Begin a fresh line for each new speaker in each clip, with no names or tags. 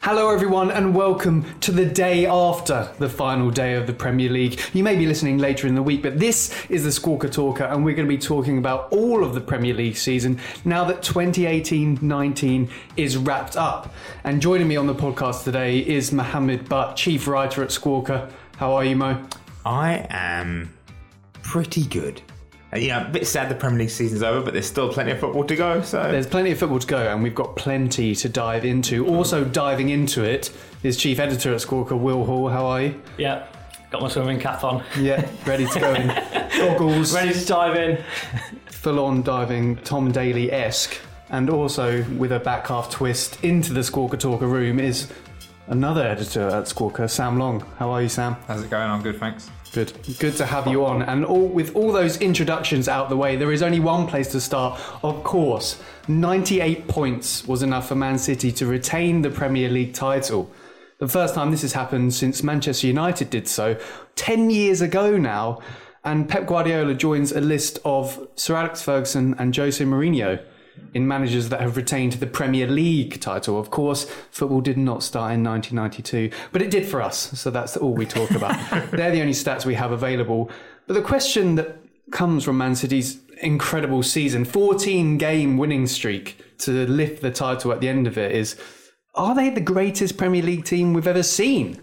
Hello everyone and welcome to the day after the final day of the Premier League. You may be listening later in the week, but this is the Squawker Talker and we're going to be talking about all of the Premier League season now that 2018-19 is wrapped up. And joining me on the podcast today is Mohammed Butt, chief writer at Squawker. How are you, Mo?
I am pretty good. A bit sad the Premier League season's over, but there's still plenty of football to go. So
there's plenty of football to go, and we've got plenty to dive into. Also diving into it is chief editor at Squawker, Will Hall. How are you?
Yeah, got my swimming cap on.
Yeah, ready to go in. Goggles.
Ready to dive in.
Full-on diving, Tom Daly-esque. And also, with a back half twist into the Squawker Talker room is another editor at Squawker, Sam Long. How are you, Sam?
How's it going? I'm good, thanks.
Good to have you on. And with all those introductions out the way, there is only one place to start. Of course, 98 points was enough for Man City to retain the Premier League title. The first time this has happened since Manchester United did so, 10 years ago now. And Pep Guardiola joins a list of Sir Alex Ferguson and Jose Mourinho in managers that have retained the Premier League title. Of course, football did not start in 1992, but it did for us, so that's all we talk about. They're the only stats we have available. But the question that comes from Man City's incredible season, 14-game winning streak to lift the title at the end of it is, are they the greatest Premier League team we've ever seen?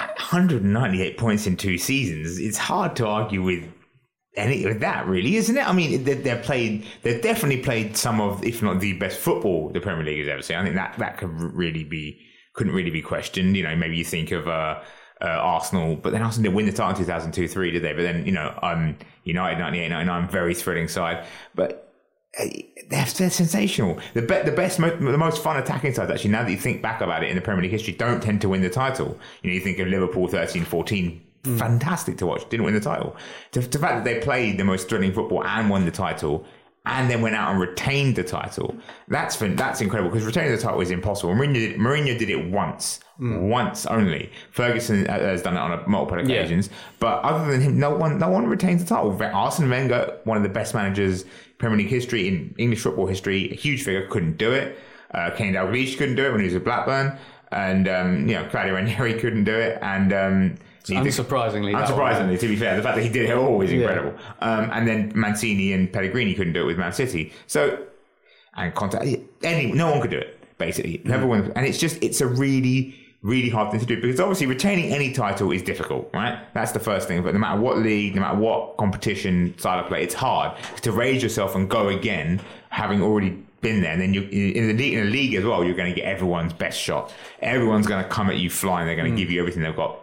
198 points in 2 seasons. It's hard to argue with any of that, really, isn't it? I mean, they've definitely played some of, if not the best football the Premier League has ever seen. I think that couldn't really be questioned. Maybe you think of Arsenal, but then Arsenal didn't win the title in 2002-03, did they? But then, United 98-99, very thrilling side. But they're sensational. The most fun attacking sides, actually, now that you think back about it in the Premier League history, don't tend to win the title. You think of Liverpool 13-14. Fantastic to watch. Didn't win the title. The fact that they played the most thrilling football and won the title, and then went out and retained the title. That's incredible, because retaining the title is impossible. Mourinho did it once only. Ferguson has done it on multiple occasions, but other than him, no one retains the title. Arsene Wenger, one of the best managers in Premier League history, in English football history, a huge figure, couldn't do it. Kenny Dalglish couldn't do it when he was at Blackburn, and Claudio Ranieri couldn't do it, and.
Unsurprisingly,
to be fair, the fact that he did it all is incredible. And then Mancini and Pellegrini couldn't do it with Man City. So, and Conte, no one could do it, basically. Everyone, and it's a really, really hard thing to do, because obviously retaining any title is difficult, right? That's the first thing. But no matter what league, no matter what competition style of play, it's hard to raise yourself and go again, having already been there. And then in the league as well, you're going to get everyone's best shot. Everyone's going to come at you flying. They're going to give you everything they've got.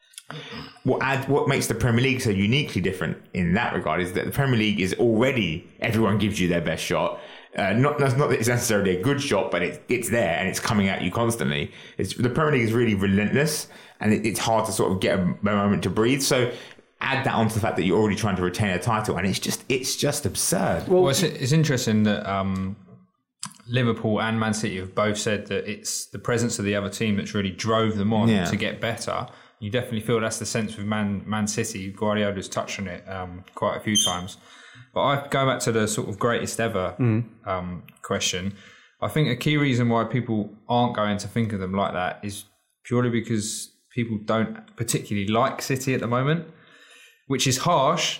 What makes the Premier League so uniquely different in that regard is that the Premier League is already, everyone gives you their best shot. Not that it's necessarily a good shot, but it's there and it's coming at you constantly. The Premier League is really relentless, and it's hard to sort of get a moment to breathe. So add that onto the fact that you're already trying to retain a title, and it's just absurd.
Well, it's interesting that Liverpool and Man City have both said that it's the presence of the other team that's really drove them on to get better. You definitely feel that's the sense with Man City. Guardiola's touched on it quite a few times. But I go back to the sort of greatest ever question. I think a key reason why people aren't going to think of them like that is purely because people don't particularly like City at the moment, which is harsh.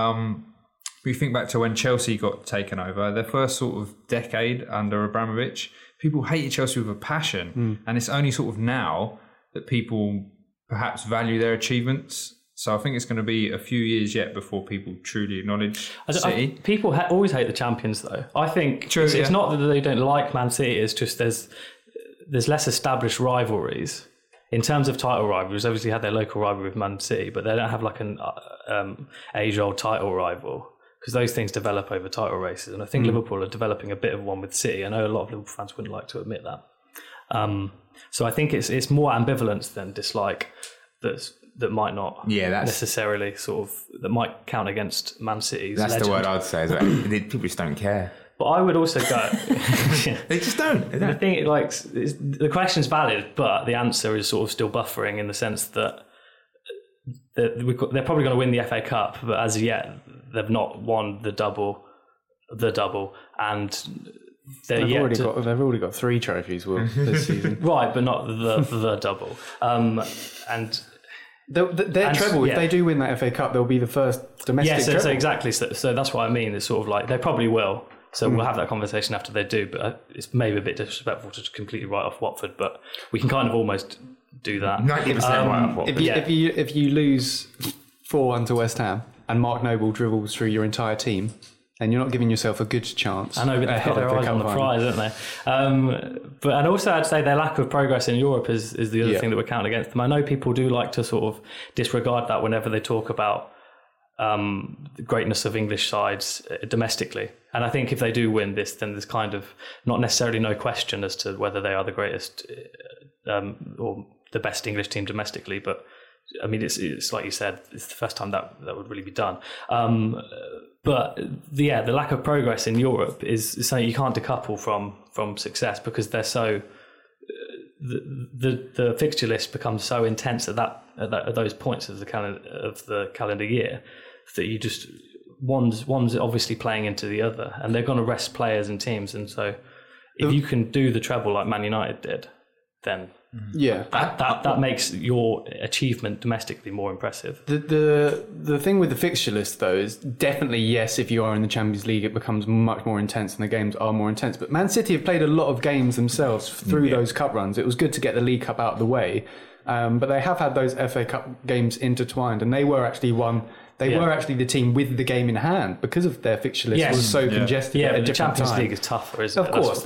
We think back to when Chelsea got taken over, their first sort of decade under Abramovich, people hated Chelsea with a passion. And it's only sort of now that people perhaps value their achievements. So I think it's going to be a few years yet before people truly acknowledge City.
People always hate the champions, though. I think it's not that they don't like Man City, it's just there's less established rivalries. In terms of title rivalries, obviously had their local rivalry with Man City, but they don't have like an age-old title rival, because those things develop over title races. And I think Liverpool are developing a bit of one with City. I know a lot of Liverpool fans wouldn't like to admit that. So I think it's more ambivalence than dislike that might not necessarily that might count against Man City's
That's
legend.
the word I'd say. People just don't care.
But I would also go...
They just don't.
The thing, the question's valid, but the answer is sort of still buffering in the sense that they're probably going to win the FA Cup, but as yet they've not won the double, and
They've already got 3 trophies, Will, this season.
Right, but not the double. And
their treble, if they do win that FA Cup, they'll be the first domestic treble.
So exactly. So that's what I mean. It's sort of like, they probably will. So we'll have that conversation after they do, but it's maybe a bit disrespectful to completely write off Watford, but we can kind of almost do that.
90% write off Watford.
If you lose 4-1 to West Ham and Mark Noble dribbles through your entire team, and you're not giving yourself a good chance.
I know, but they've got their eyes on the prize, haven't they? And also I'd say their lack of progress in Europe is the other thing that we're counting against them. I know people do like to sort of disregard that whenever they talk about the greatness of English sides domestically. And I think if they do win this, then there's kind of not necessarily no question as to whether they are the greatest or the best English team domestically. But I mean, it's like you said, it's the first time that would really be done. But the lack of progress in Europe is something you can't decouple from success, because they're so the fixture list becomes so intense at those points of the calendar year that you just one's obviously playing into the other, and they're going to rest players and teams. And so if you can do the treble like Man United did, then that makes your achievement domestically more impressive.
The thing with the fixture list, though, is definitely, yes, if you are in the Champions League, it becomes much more intense and the games are more intense. But Man City have played a lot of games themselves through those cup runs. It was good to get the League Cup out of the way, but they have had those FA Cup games intertwined, and they were actually were actually the team with the game in hand because of their fixture list was so congested.
Yeah, but the Champions League is tougher, isn't it?
Of course,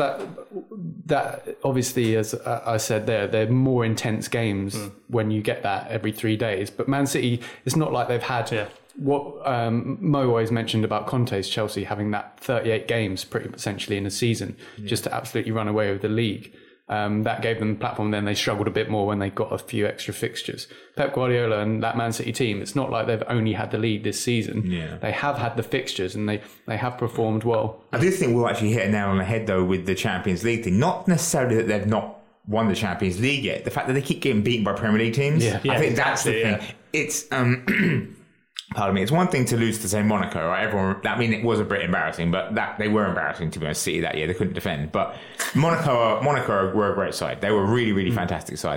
that obviously, as I said they're more intense games when you get that every 3 days. But Man City, it's not like they've had what Mo always mentioned about Conte's Chelsea having that 38 games pretty essentially in a season just to absolutely run away with the league. That gave them a platform. Then they struggled a bit more when they got a few extra fixtures. Pep Guardiola and that Man City team, it's not like they've only had the league this season. They have had the fixtures and they have performed well.
I do think we'll actually hit a nail on the head, though, with the Champions League thing. Not necessarily that they've not won the Champions League yet. The fact that they keep getting beaten by Premier League teams. I think that's the thing. It's... pardon me. It's one thing to lose to, say, Monaco, right? It was a bit embarrassing, but they were embarrassing, to be honest. City that year, they couldn't defend. But Monaco were a great side. They were a really, really fantastic side.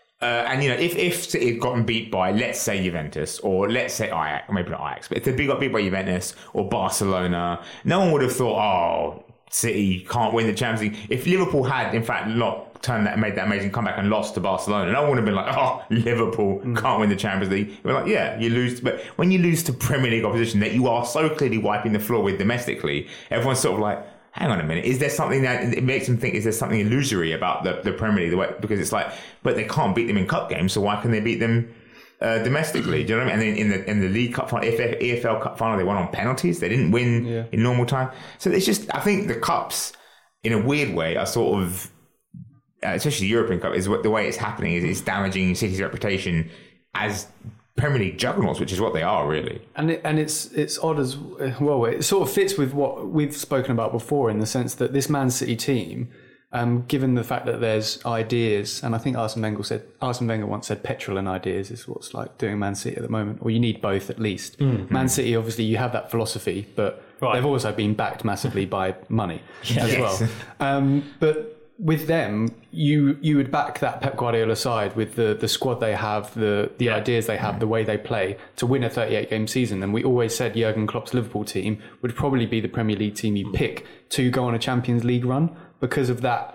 And if City had gotten beat by, let's say, Juventus, or let's say Ajax, maybe not Ajax, but if they got beat by Juventus or Barcelona, no one would have thought, City can't win the Champions League. If Liverpool had, in fact, made that amazing comeback and lost to Barcelona, no one would have been like, Liverpool can't win the Champions League. We're like, you lose. But when you lose to Premier League opposition that you are so clearly wiping the floor with domestically, everyone's sort of like, hang on a minute, is there something that it makes them think, is there something illusory about the Premier League? Because it's like, but they can't beat them in cup games, so why can they beat them domestically? Do you know what I mean? And then in the League Cup final, EFL Cup final, they won on penalties. They didn't win in normal time. So it's just, I think the cups, in a weird way, are sort of, especially the European Cup, is the way it's happening is it's damaging City's reputation as Premier League juggernauts, which is what they are, really.
And it's odd as well. It sort of fits with what we've spoken about before, in the sense that this Man City team, given the fact that there's ideas, and I think Arsene Wenger once said petrol and ideas is what's like doing Man City at the moment, or you need both at least. Man City, obviously, you have that philosophy, but they've also been backed massively by money as well. But with them, you would back that Pep Guardiola side with the squad they have, the ideas they have, the way they play to win a 38-game season. And we always said Jurgen Klopp's Liverpool team would probably be the Premier League team you pick to go on a Champions League run because of that.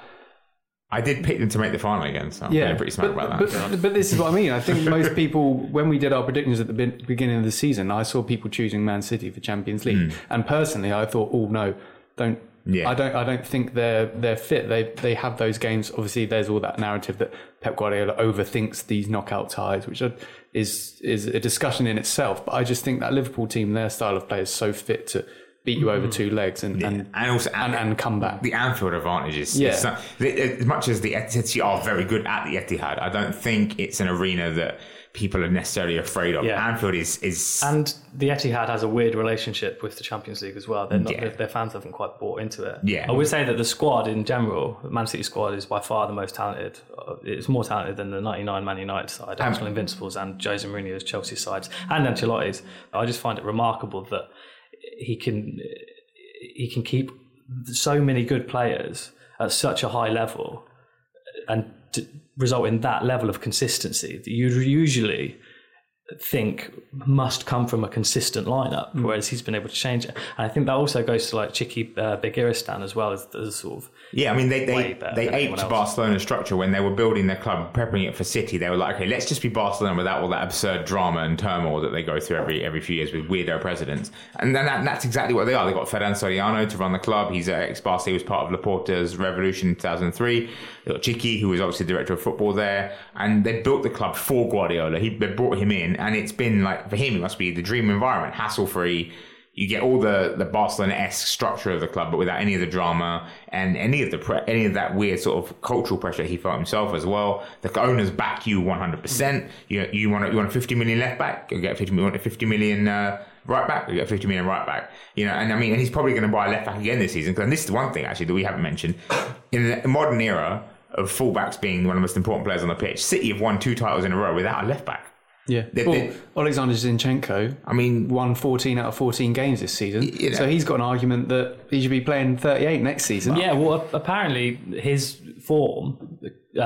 I did pick them to make the final again, so I'm feeling pretty smart about that.
But this is what I mean. I think most people, when we did our predictions at the beginning of the season, I saw people choosing Man City for Champions League. And personally, I thought, don't. Yeah. I don't think they're fit. They have those games. Obviously, there's all that narrative that Pep Guardiola overthinks these knockout ties, which is a discussion in itself. But I just think that Liverpool team, their style of play is so fit to beat you over two legs and come back.
The Anfield advantage is as much as the Etihad are very good at the Etihad, I don't think it's an arena that people are necessarily afraid of. Yeah. Anfield is
and the Etihad has a weird relationship with the Champions League as well. Their fans haven't quite bought into it.
Yeah.
I would say that the squad in general, the Man City squad, is by far the most talented. It's more talented than the 99 Man United side, Arsenal Invincibles, and Jose Mourinho's Chelsea sides, and Ancelotti's. I just find it remarkable that he can keep so many good players at such a high level and to result in that level of consistency that you usually think must come from a consistent lineup, whereas he's been able to change it. And I think that also goes to like Chiki Begiristain as well as sort of
they aped Barcelona's structure when they were building their club, prepping it for City. They were like, okay, let's just be Barcelona without all that absurd drama and turmoil that they go through every few years with weirdo presidents. And then that's exactly what they are. They got Ferran Soriano to run the club. He's ex-Barca. He was part of Laporta's revolution in 2003. They got Chiki, who was obviously the director of football there, and they built the club for Guardiola. They brought him in, and it's been like, for him, it must be the dream environment, hassle-free. You get all the Barcelona-esque structure of the club, but without any of the drama and any of that weird sort of cultural pressure he felt himself as well. The owners back you 100%. You want a 50 million left back, you get 50 million right back, you get 50 million right back. And he's probably going to buy a left back again this season. And this is one thing actually that we haven't mentioned in the modern era of fullbacks being one of the most important players on the pitch. City have won 2 titles in a row without a left back.
Yeah. Alexander Zinchenko won 14 out of 14 games this season. So he's got an argument that he should be playing 38 next season.
Yeah, well, apparently his form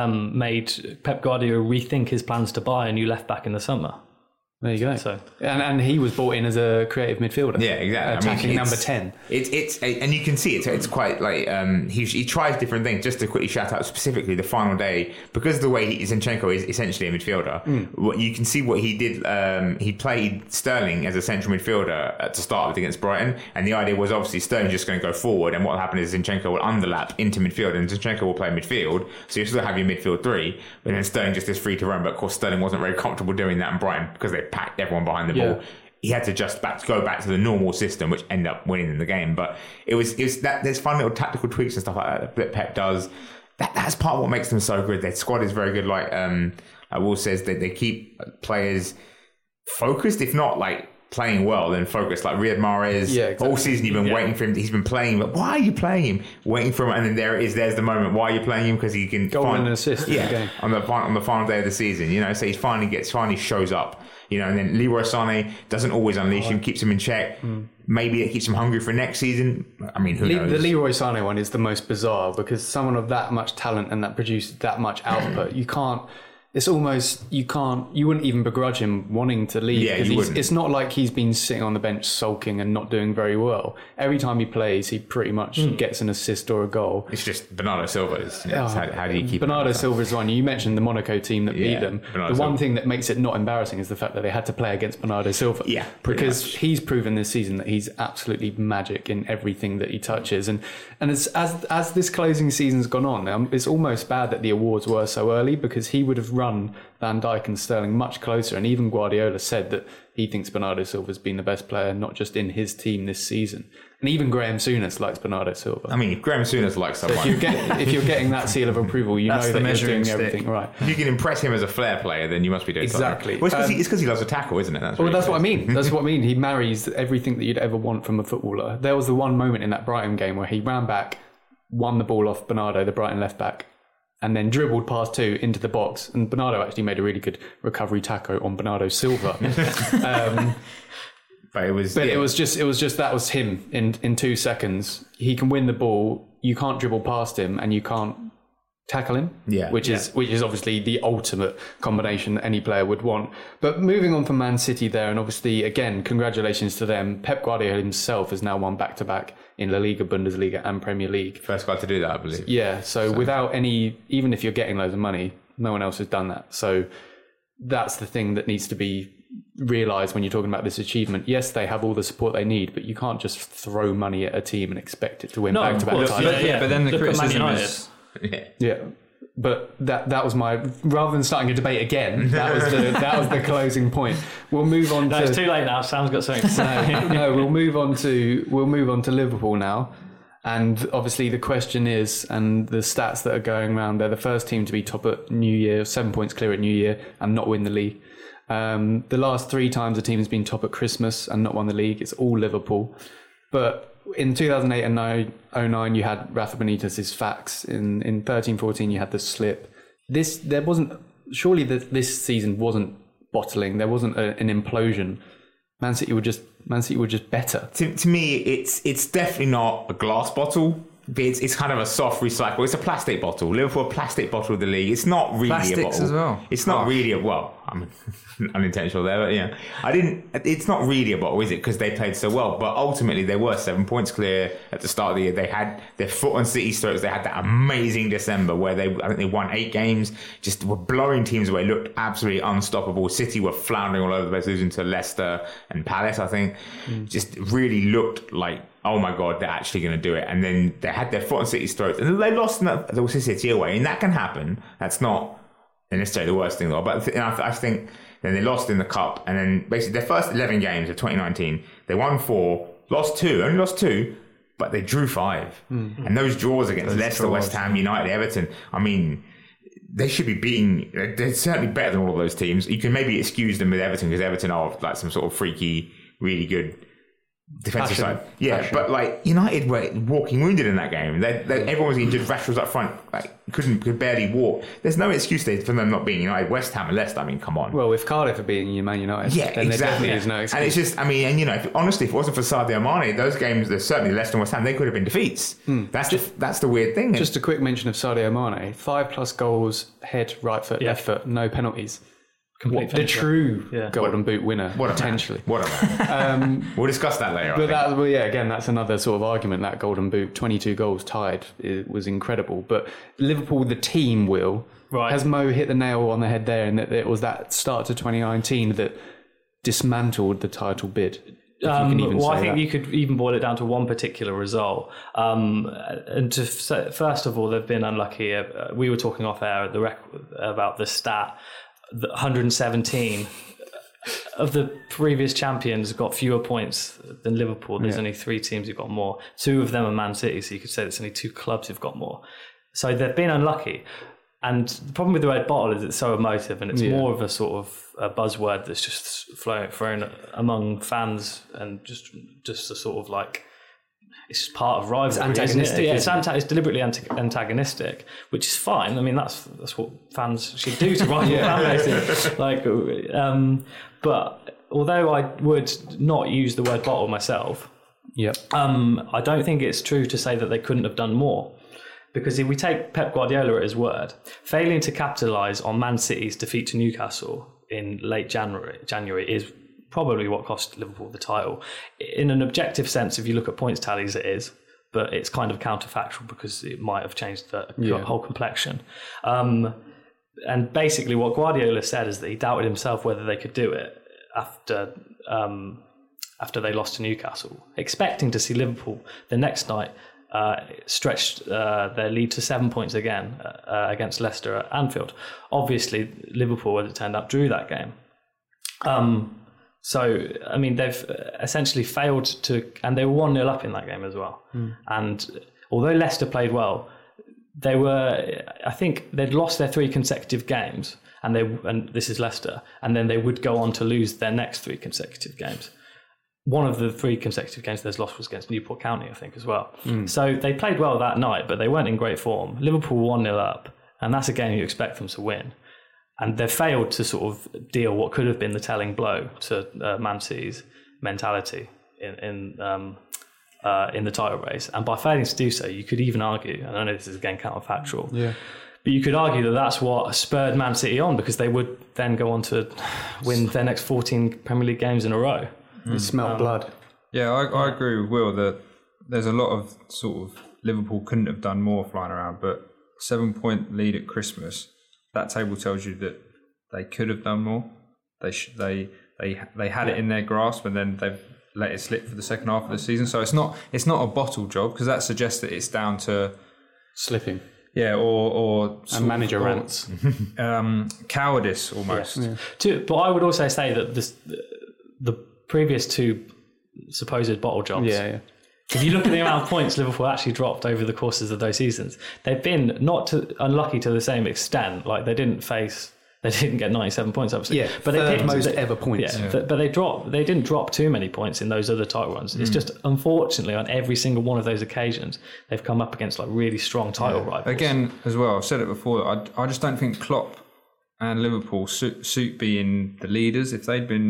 made Pep Guardiola rethink his plans to buy a new left back in the summer.
There you go. So, and he was brought in as a creative midfielder.
Yeah, exactly.
Attacking number 10.
It's and you can see it. So it's quite like he tries different things. Just to quickly shout out specifically the final day, because of the way Zinchenko is essentially a midfielder. What you can see what he did. He played Sterling as a central midfielder to start with against Brighton, and the idea was obviously Sterling's just going to go forward, and what will happen is Zinchenko will underlap into midfield, and Zinchenko will play midfield. So you still have your midfield three, but then Sterling just is free to run. But of course, Sterling wasn't very comfortable doing that in Brighton because they packed everyone behind the ball. He had to go back to the normal system, which ended up winning in the game. But it was that there's fun little tactical tweaks and stuff like that Pep does. That's part of what makes them so good. Their squad is very good. Like Will says, they keep players focused, if not like playing well, then focused. Like Riyad Mahrez, all season you've been waiting for him. He's been playing, but why are you playing him? Waiting for him, and then there it is. There's the moment. Why are you playing him? Because he can
goal and an assist. In the game.
on the final day of the season. So he finally shows up. And then Leroy Sané doesn't always unleash him, keeps him in check. Maybe it keeps him hungry for next season. I mean, who knows?
The Leroy Sané one is the most bizarre because someone of that much talent and that produces that much output, you wouldn't even begrudge him wanting to leave.
Yeah, you wouldn't.
It's not like he's been sitting on the bench sulking and not doing very well. Every time he plays, he pretty much gets an assist or a goal.
It's just Bernardo Silva. How do you keep
Bernardo Silva's one? You mentioned the Monaco team that beat them. One thing that makes it not embarrassing is the fact that they had to play against Bernardo Silva.
Yeah,
because
much.
He's proven this season that he's absolutely magic in everything that he touches. And as this closing season's gone on, it's almost bad that the awards were so early because he would have run Van Dijk and Sterling much closer, and even Guardiola said that he thinks Bernardo Silva's been the best player, not just in his team this season. And even Graham Souness likes Bernardo Silva.
I mean, if Graham Souness likes someone,
so if you're getting that seal of approval, you know that you're doing everything right.
If you can impress him as a flair player, then you must be doing
exactly.
Something. Well, it's because he loves a tackle, isn't it? That's
what I mean. That's what I mean. He marries everything that you'd ever want from a footballer. There was the one moment in that Brighton game where he ran back, won the ball off Bernardo, the Brighton left back, and then dribbled past two into the box. And Bernardo actually made a really good recovery tackle on Bernardo Silva.
But it was
just that was him in 2 seconds. He can win the ball. You can't dribble past him, and you can't tackle him. Which is obviously the ultimate combination that any player would want. But moving on from Man City there, and obviously again, congratulations to them. Pep Guardiola himself has now won back-to-back in La Liga, Bundesliga, and Premier League.
First guy to do that, I believe.
Yeah. So without even if you're getting loads of money, no one else has done that. So that's the thing that needs to be realised when you're talking about this achievement. Yes, they have all the support they need, but you can't just throw money at a team and expect it to win back-to-back titles.
But then the criticism is...
Yeah. But that was my, rather than starting a debate again, that was the closing point. We'll move on
to... It's too late now. Sam's got something to say.
No, we'll move on to Liverpool now. And obviously the question is, and the stats that are going around, they're the first team to be top at New Year, 7 points clear at New Year, and not win the league. The last 3 times a team has been top at Christmas and not won the league, it's all Liverpool. But in 2008 and 2009, you had Rafa Benitez's fax. In 13-14, you had the slip. This season wasn't bottling. There wasn't an implosion. Man City were just better.
To me, it's definitely not a glass bottle. It's kind of a soft recycle. It's a plastic bottle. Liverpool, a plastic bottle of the league. It's not really
Plastics
a bottle
as well.
It's not really I mean, unintentional there, but yeah. It's not really a bottle, is it? Because they played so well. But ultimately, they were 7 points clear at the start of the year. They had their foot on City's throats. They had that amazing December where I think they won 8 games, just were blowing teams away, looked absolutely unstoppable. City were floundering all over the place, losing to Leicester and Palace, I think. Just really looked like, oh my God, they're actually going to do it. And then they had their foot on City's throats. And they lost to City away. And that can happen. That's not necessarily the worst thing, though. But I think then they lost in the Cup. And then basically their first 11 games of 2019, they won 4, only lost 2, but they drew 5. And those draws against Leicester, West Ham, United, Everton, I mean, they should be beating. They're certainly better than all of those teams. You can maybe excuse them with Everton because Everton are like some sort of freaky, really good defensive side. Yeah, but like United were walking wounded in that game. Everyone was injured. Rashford was up front, like could barely walk. There's no excuse for them not being United. West Ham and Leicester, I mean, come on.
Well, if Cardiff are beating Man United, then there definitely is no excuse.
And it's just, I mean, and honestly, if it wasn't for Sadio Mane, those games, certainly Leicester and West Ham, they could have been defeats. That's the weird thing.
Just a quick mention of Sadio Mane: 5+ goals, head, right foot, left foot, no penalties. The true Golden Boot winner, potentially.
What a man. We'll discuss that later.
But again, that's another sort of argument. That Golden Boot, 22 goals tied, it was incredible. But Liverpool, the team, has Mo hit the nail on the head there, and that it was that start to 2019 that dismantled the title bid.
I think you could even boil it down to one particular result. First of all, they've been unlucky. We were talking off air about the stat. 117 of the previous champions got fewer points than Liverpool. There's only 3 teams who've got more. 2 of them are Man City, so you could say there's only 2 clubs who've got more. So they've been unlucky. And the problem with the red bottle is it's so emotive, and it's more of a sort of a buzzword that's just thrown among fans, and just a sort of like, it's just part of rivalry. It's
antagonistic.
It's deliberately antagonistic, which is fine. I mean, that's what fans should do to rival fan bases. But although I would not use the word bottle myself, I don't think it's true to say that they couldn't have done more. Because if we take Pep Guardiola at his word, failing to capitalise on Man City's defeat to Newcastle in late January is probably what cost Liverpool the title. In an objective sense, if you look at points tallies, it is, but it's kind of counterfactual because it might have changed the whole complexion. And basically what Guardiola said is that he doubted himself whether they could do it after they lost to Newcastle, expecting to see Liverpool the next night stretched their lead to 7 points again against Leicester at Anfield. Obviously, Liverpool, as it turned out, drew that game. So, I mean, they've essentially failed to... And they were 1-0 up in that game as well. And although Leicester played well, they were... I think they'd lost their 3 consecutive games, and this is Leicester, and then they would go on to lose their next 3 consecutive games. One of the 3 consecutive games they've lost was against Newport County, I think, as well. So they played well that night, but they weren't in great form. Liverpool 1-0 up, and that's a game you expect them to win. And they've failed to sort of deal what could have been the telling blow to Man City's mentality in the title race. And by failing to do so, you could even argue, and I know this is again counterfactual, but you could argue that that's what spurred Man City on, because they would then go on to win their next 14 Premier League games in a row.
You smell blood.
Yeah, I agree with Will that there's a lot of sort of Liverpool couldn't have done more flying around, but 7-point lead at Christmas, that table tells you that they could have done more. They had it in their grasp, and then they've let it slip for the second half of the season. So it's not a bottle job, because that suggests that it's down to
slipping.
Yeah, or
and manager rants.
Cowardice almost.
But I would also say that the previous 2 supposed bottle jobs. If you look at the amount of points Liverpool actually dropped over the courses of those seasons, they've been unlucky to the same extent. Like they didn't get 97 points, obviously.
Yeah, but they picked most ever points.
But they didn't drop too many points in those other title runs. It's just, unfortunately, on every single one of those occasions, they've come up against like really strong title rivals.
Again, as well, I've said it before, I just don't think Klopp and Liverpool suit being the leaders. If they'd been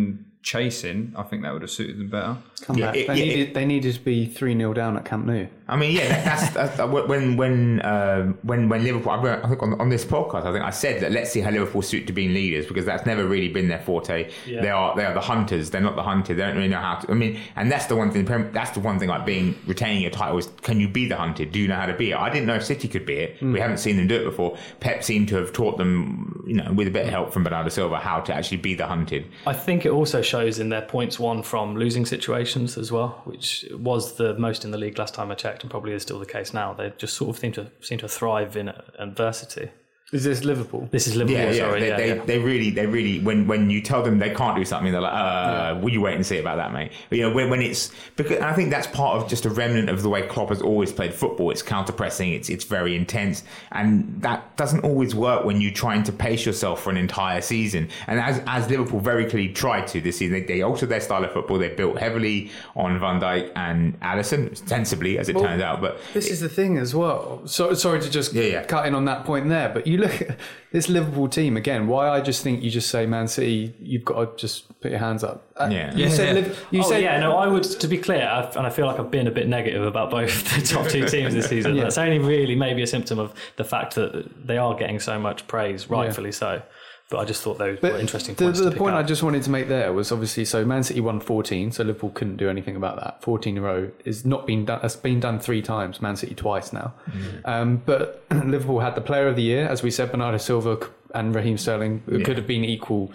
chasing, I think that would have suited them better.
Come back. They needed to be 3-0 down at Camp Nou.
I mean, yeah, that's when Liverpool. I think on this podcast, I think I said that let's see how Liverpool suit to being leaders, because that's never really been their forte. Yeah. They are the hunters. They're not the hunted. They don't really know how to. I mean, and that's the one thing. That's the one thing like retaining your title is, can you be the hunted? Do you know how to be it? I didn't know if City could be it. We haven't seen them do it before. Pep seemed to have taught them, with a bit of help from Bernardo Silva, how to actually be the hunted.
I think it also shows in their points won from losing situations as well, which was the most in the league last time I checked, and probably is still the case now. They just sort of seem to thrive in adversity.
Is this Liverpool?
This is Liverpool. Sorry,
they really when you tell them they can't do something, they're like, will you wait and see about that, mate? But, when it's, because I think that's part of just a remnant of the way Klopp has always played football. It's counter pressing. It's very intense, and that doesn't always work when you're trying to pace yourself for an entire season. And as Liverpool very clearly tried to this season, they altered their style of football. They built heavily on Van Dijk and Alisson, sensibly as it turns out. But
this is the thing as well. So sorry to just cut in on that point there, but you look at this Liverpool team again. Why I just think you just say Man City, you've got to just put your hands up.
You said I would. To be clear, and I feel like I've been a bit negative about both the top two teams this season. That's only really maybe a symptom of the fact that they are getting so much praise, rightfully so. But I just thought those were interesting points.
The point I just wanted to make there was obviously, so Man City won 14, so Liverpool couldn't do anything about that. 14 in a row is not been done. That's been done 3 times. Man City twice now. But Liverpool had the Player of the Year, as we said. Bernardo Silva and Raheem Sterling could have been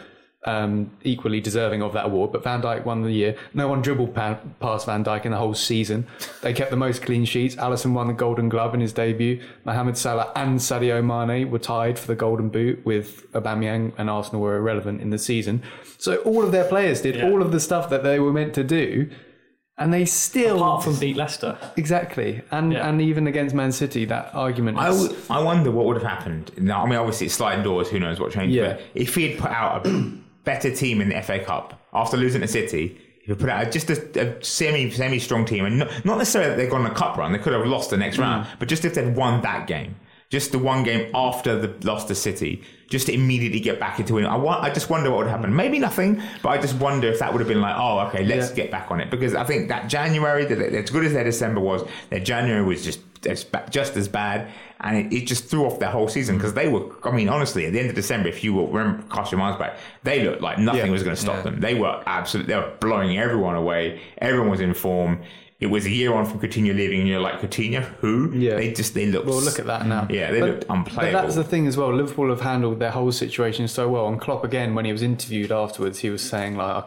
equally deserving of that award, but Van Dijk won the year. No one dribbled past Van Dijk in the whole season. They kept the most clean sheets. Alisson won the Golden Glove in his debut. Mohamed Salah and Sadio Mane were tied for the Golden Boot, with Aubameyang and Arsenal were irrelevant in the season. So all of their players did all of the stuff that they were meant to do, and they still,
apart from beat Leicester,
exactly, and even against Man City, that argument.
I wonder what would have happened. Now, I mean, obviously it's sliding doors. Who knows what changed? But if he had put out a better team in the FA Cup after losing to City, if you put out just a semi-strong team, and not necessarily that they've gone on a cup run, they could have lost the next round, but just if they'd won that game, just the one game after the loss to City, just to immediately get back into it. I just wonder what would happen. Maybe nothing, but I just wonder if that would have been like, oh, okay, let's get back on it. Because I think that January, as good as their December was, their January was just as bad, and it just threw off their whole season, because they were, I mean, honestly, at the end of December, if you will remember, cast your minds back, they looked like nothing was going to stop them. They were blowing everyone away. Everyone was in form. It was a year on from Coutinho leaving, and you're like, Coutinho, who?
Yeah.
They looked...
Well, look at that now.
Yeah, they looked unplayable.
But that's the thing as well. Liverpool have handled their whole situation so well. And Klopp, again, when he was interviewed afterwards, he was saying, like,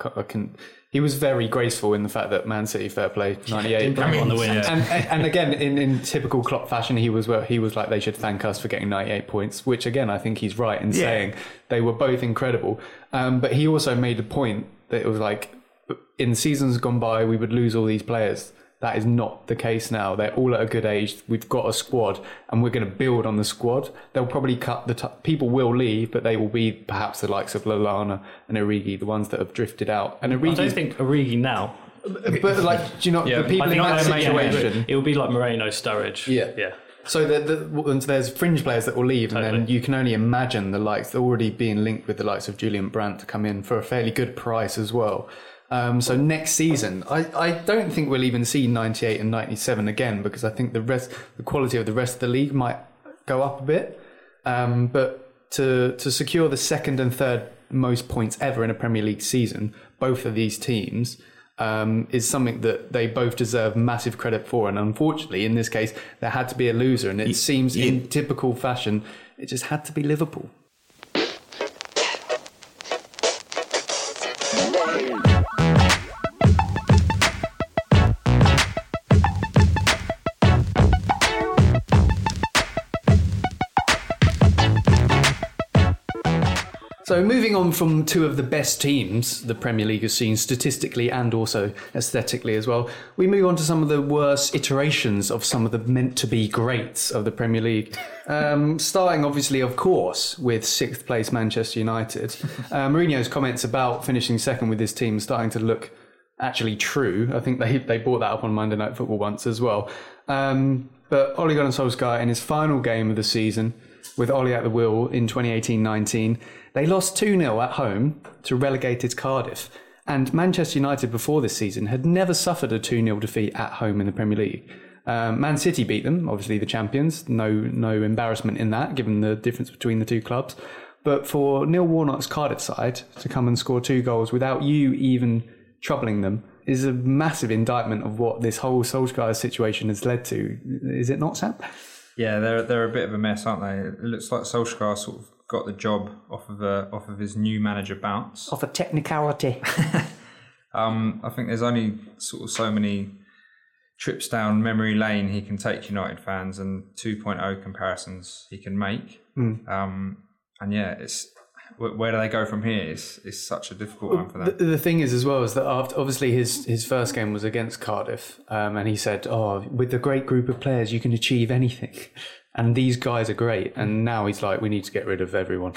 he was very graceful in the fact that Man City, fair play, 98
on the win.
And again, in typical Klopp fashion, he was like, they should thank us for getting 98 points, which again, I think he's right in saying they were both incredible. But he also made the point that it was like, in seasons gone by, we would lose all these players. That is not the case now. They're all at a good age. We've got a squad, and we're going to build on the squad. They'll probably cut people will leave, but they will be perhaps the likes of Lallana and Origi, the ones that have drifted out. And Origi,
I don't think Origi now.
But like, do you know the people in that situation?
It will be like Moreno, Sturridge.
Yeah. So there's fringe players that will leave, and then you can only imagine the likes already being linked with the likes of Julian Brandt to come in for a fairly good price as well. So next season, I don't think we'll even see 98 and 97 again, because I think the quality of the rest of the league might go up a bit. But to secure the second and third most points ever in a Premier League season, both of these teams, is something that they both deserve massive credit for. And unfortunately, in this case, there had to be a loser. And it seems in typical fashion, it just had to be Liverpool. So moving on from two of the best teams the Premier League has seen statistically and also aesthetically as well, we move on to some of the worst iterations of some of the meant-to-be greats of the Premier League. Starting, obviously, of course, with 6th place Manchester United. Mourinho's comments about finishing second with his team starting to look actually true. I think they brought that up on Monday Night Football once as well. But Ole Gunnar Solskjaer, in his final game of the season, with Ole at the wheel in 2018-19, they lost 2-0 at home to relegated Cardiff. And Manchester United before this season had never suffered a 2-0 defeat at home in the Premier League. Man City beat them, obviously the champions. No embarrassment in that, given the difference between the two clubs. But for Neil Warnock's Cardiff side to come and score 2 goals without you even troubling them is a massive indictment of what this whole Solskjaer situation has led to. Is it not, Sam?
Yeah, they're a bit of a mess, aren't they? It looks like Solskjaer sort of got the job off of his new manager bounce.
Off a technicality.
I think there's only sort of so many trips down memory lane he can take United fans and 2.0 comparisons he can make. And yeah, it's where do they go from here? It's such a difficult one for them.
The thing is, as well, is that after, obviously his first game was against Cardiff, and he said, with a great group of players, you can achieve anything. And these guys are great. And now he's like, we need to get rid of everyone.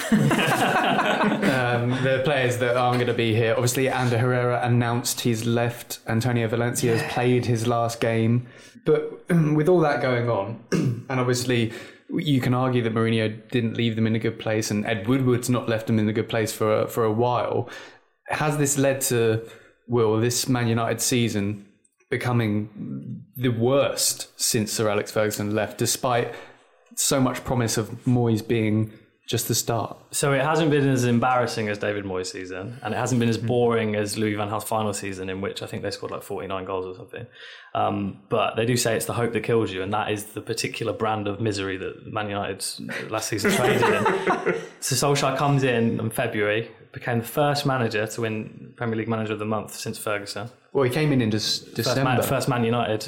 The players that aren't going to be here. Obviously, Ander Herrera announced he's left. Antonio Valencia has played his last game. But with all that going on, and obviously you can argue that Mourinho didn't leave them in a good place and Ed Woodward's not left them in a good place for a while. Has this led to, this Man United season becoming the worst since Sir Alex Ferguson left, despite so much promise of Moyes being just the start?
So it hasn't been as embarrassing as David Moyes' season, and it hasn't been as boring as Louis van Gaal's final season, in which I think they scored like 49 goals or something. But they do say it's the hope that kills you, and that is the particular brand of misery that Man United's last season traded in. So Solskjaer comes in February, became the first manager to win Premier League Manager of the Month since Ferguson.
Well, he came in December.
First Man United,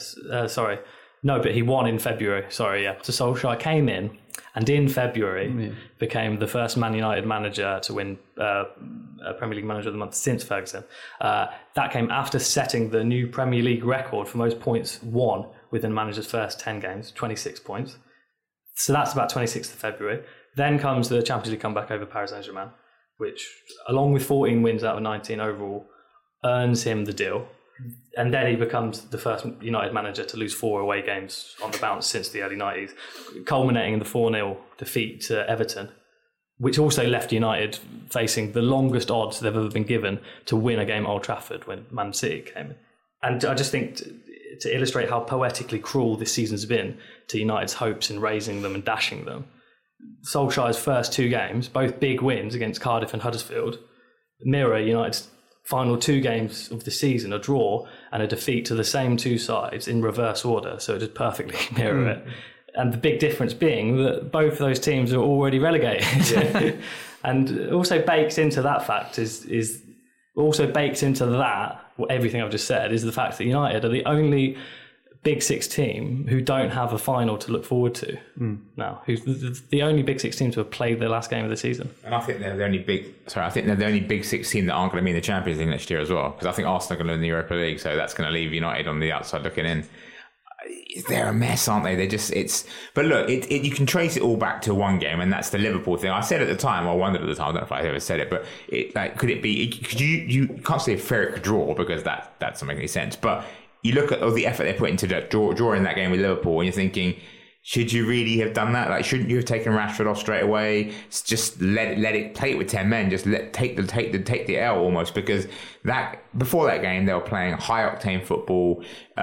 No, but he won in February. So Solskjaer came in and in February became the first Man United manager to win Premier League Manager of the Month since Ferguson. That came after setting the new Premier League record for most points won within the manager's first 10 games, 26 points. So that's about 26th of February. Then comes the Champions League comeback over Paris Saint-Germain, which, along with 14 wins out of 19 overall, earns him the deal. And then he becomes the first United manager to lose 4 away games on the bounce since the early 90s, culminating in the 4-0 defeat to Everton, which also left United facing the longest odds they've ever been given to win a game at Old Trafford when Man City came in. And I just think to illustrate how poetically cruel this season's been to United's hopes in raising them and dashing them, Solskjaer's first 2 games, both big wins against Cardiff and Huddersfield, mirror United's final 2 games of the season, a draw and a defeat to the same 2 sides in reverse order, so it just perfectly mirror it. And the big difference being that both those teams are already relegated. And also baked into that fact is also baked into that, everything I've just said, is the fact that United are the only Big Six team who don't have a final to look forward to now. Who's the only Big Six team to have played their last game of the season.
And I think they're the only Big Six team that aren't going to be in the Champions League next year as well. Because I think Arsenal are going to win the Europa League, so that's going to leave United on the outside looking in. They're a mess, aren't they? But look, you can trace it all back to one game, and that's the Liverpool thing. I said at the time, I wondered at the time, I don't know if I ever said it, but could it be? You can't say a Ferric draw because that doesn't make any sense. But you look at all the effort they put into drawing that game with Liverpool, and you're thinking, should you really have done that? Like, shouldn't you have taken Rashford off straight away? Just let it play it with 10 men. Just take the L almost, because before that game they were playing high octane football.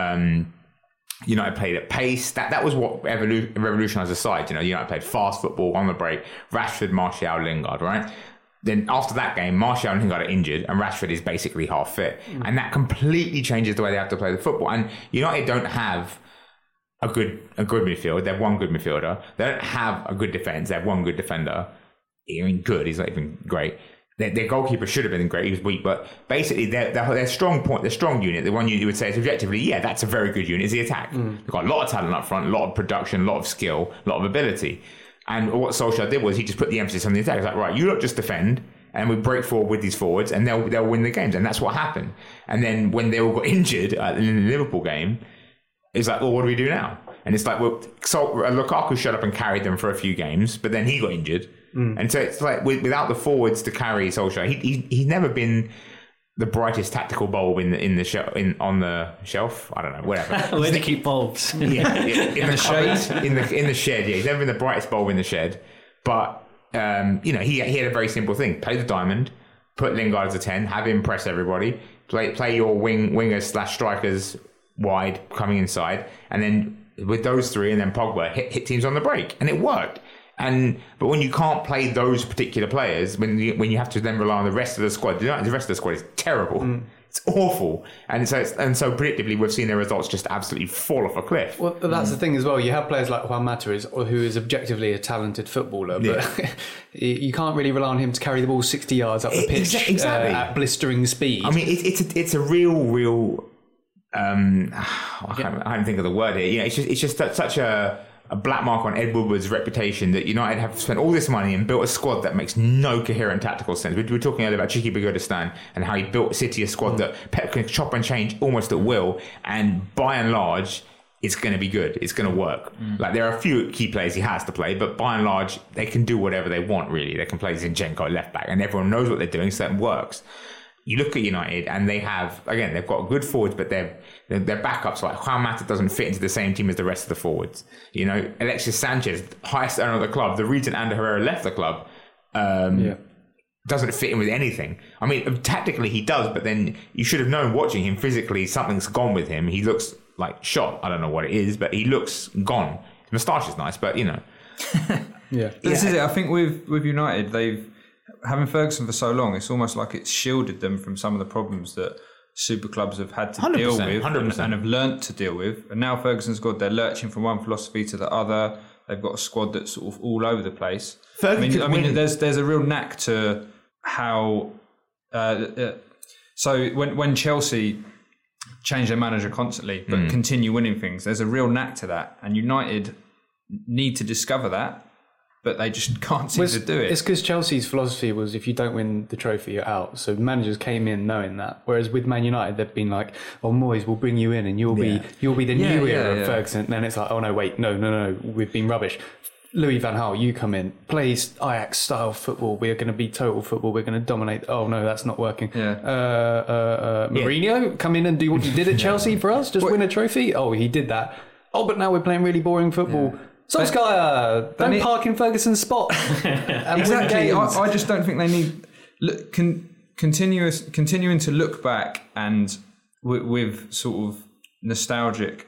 United played at pace. That was what revolutionised the side. United played fast football on the break. Rashford, Martial, Lingard, right? Then after that game, Martial and Lingard are injured and Rashford is basically half fit. And that completely changes the way they have to play the football. And United don't have a good midfield. They have one good midfielder. They don't have a good defence. They have one good defender. Even good, he's not even great. Their goalkeeper should have been great. He was weak, but basically their strong point, their strong unit, the one you would say is objectively, that's a very good unit, is the attack. They've got a lot of talent up front, a lot of production, a lot of skill, a lot of ability. And what Solskjaer did was he just put the emphasis on the attack. He's like, right, you lot just defend, and we break forward with these forwards, and they'll win the games. And that's what happened. And then when they all got injured in the Liverpool game, it's like, well, what do we do now? And it's like, Lukaku showed up and carried them for a few games, but then he got injured. And so it's like, without the forwards to carry Solskjaer, he's never been the brightest tactical bulb on the shelf. I don't know, whatever.
Where do you keep bulbs?
In the shade. In the shed, yeah. He's never been the brightest bulb in the shed. But he had a very simple thing: play the diamond, put Lingard as a 10, have him press everybody, play your wingers / strikers wide coming inside, and then with those three and then Pogba hit teams on the break, and it worked. But when you can't play those particular players, when you have to then rely on the rest of the squad, the rest of the squad is terrible. It's awful, and so predictably we've seen their results just absolutely fall off a cliff.
Well, that's the thing as well. You have players like Juan Mata, who is objectively a talented footballer, but you can't really rely on him to carry the ball 60 yards up the pitch at blistering speed.
I mean, it's a real. I can't think of the word here. It's just such a black mark on Ed Woodward's reputation that United have spent all this money and built a squad that makes no coherent tactical sense. We were talking earlier about Chiki Begiristain and how he built City a squad that Pep can chop and change almost at will, and by and large, it's going to be good. It's going to work. Like, there are a few key players he has to play, but by and large, they can do whatever they want, really. They can play Zinchenko left back, and everyone knows what they're doing, so it works. You look at United, and they've got good forwards, but their backups, like Juan Mata, doesn't fit into the same team as the rest of the forwards. Alexis Sanchez, highest earner of the club, the reason Ander Herrera left the club, doesn't fit in with anything. I mean, tactically he does, but then you should have known watching him physically, something's gone with him. He looks like shot. I don't know what it is, but he looks gone. His moustache is nice, but
This is it. I think with United, having Ferguson for so long, it's almost like it's shielded them from some of the problems that super clubs have had to deal with
100%.
and have learnt to deal with. And now Ferguson's got, they're lurching from one philosophy to the other. They've got a squad that's sort of all over the place. I mean, there's a real knack to how. So when Chelsea change their manager constantly but continue winning things, there's a real knack to that, and United need to discover that. But they just can't seem to do it.
It's because Chelsea's philosophy was, if you don't win the trophy, you're out. So managers came in knowing that. Whereas with Man United, they've been like, "Oh, Moyes, we'll bring you in, and you'll be the new era of Ferguson." And then it's like, "Oh no, wait, no, we've been rubbish." Louis van Gaal, you come in, play Ajax style football. We're going to be total football. We're going to dominate. Oh no, that's not working. Mourinho, come in and do what you did at Chelsea for us. Just win a trophy. Oh, he did that. Oh, but now we're playing really boring football. Yeah. Solskjaer, don't park in Ferguson's spot.
Exactly. I just don't think they need continuing to look back and with sort of nostalgic,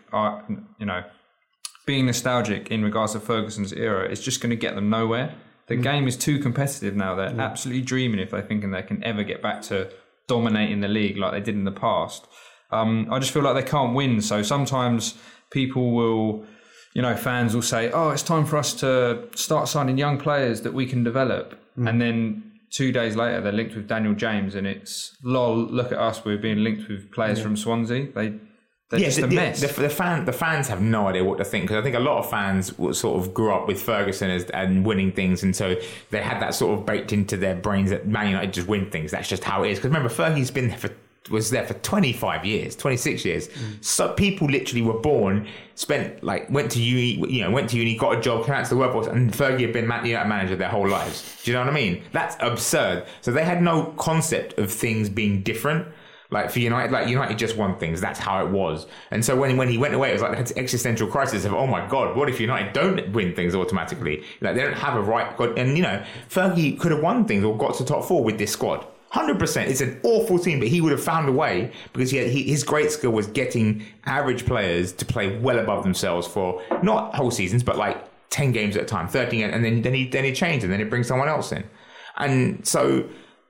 being nostalgic in regards to Ferguson's era is just going to get them nowhere. The game is too competitive now. They're absolutely dreaming if they're thinking they can ever get back to dominating the league like they did in the past. I just feel like they can't win. So sometimes people will... fans will say, "Oh, it's time for us to start signing young players that we can develop." And then 2 days later, they're linked with Daniel James, and it's, lol, look at us, we're being linked with players from Swansea. They're just a mess.
The fans have no idea what to think, because I think a lot of fans sort of grew up with Ferguson and winning things, and so they had that sort of baked into their brains that Man United just win things. That's just how it is. Because remember, Fergie's been there was there for 25 years, 26 years. So people literally were born, went to uni, got a job, came out to the workforce, and Fergie had been United manager their whole lives. Do you know what I mean? That's absurd. So they had no concept of things being different. Like for United, United just won things. That's how it was. And so when he went away, it was like an existential crisis of, oh my God, what if United don't win things automatically? Like they don't have a right. And Fergie could have won things or got to top four with this squad. 100%. It's an awful team, but he would have found a way, because his great skill was getting average players to play well above themselves for not whole seasons, but like 10 games at a time, 13, and then he changed, and then he brings someone else in. And so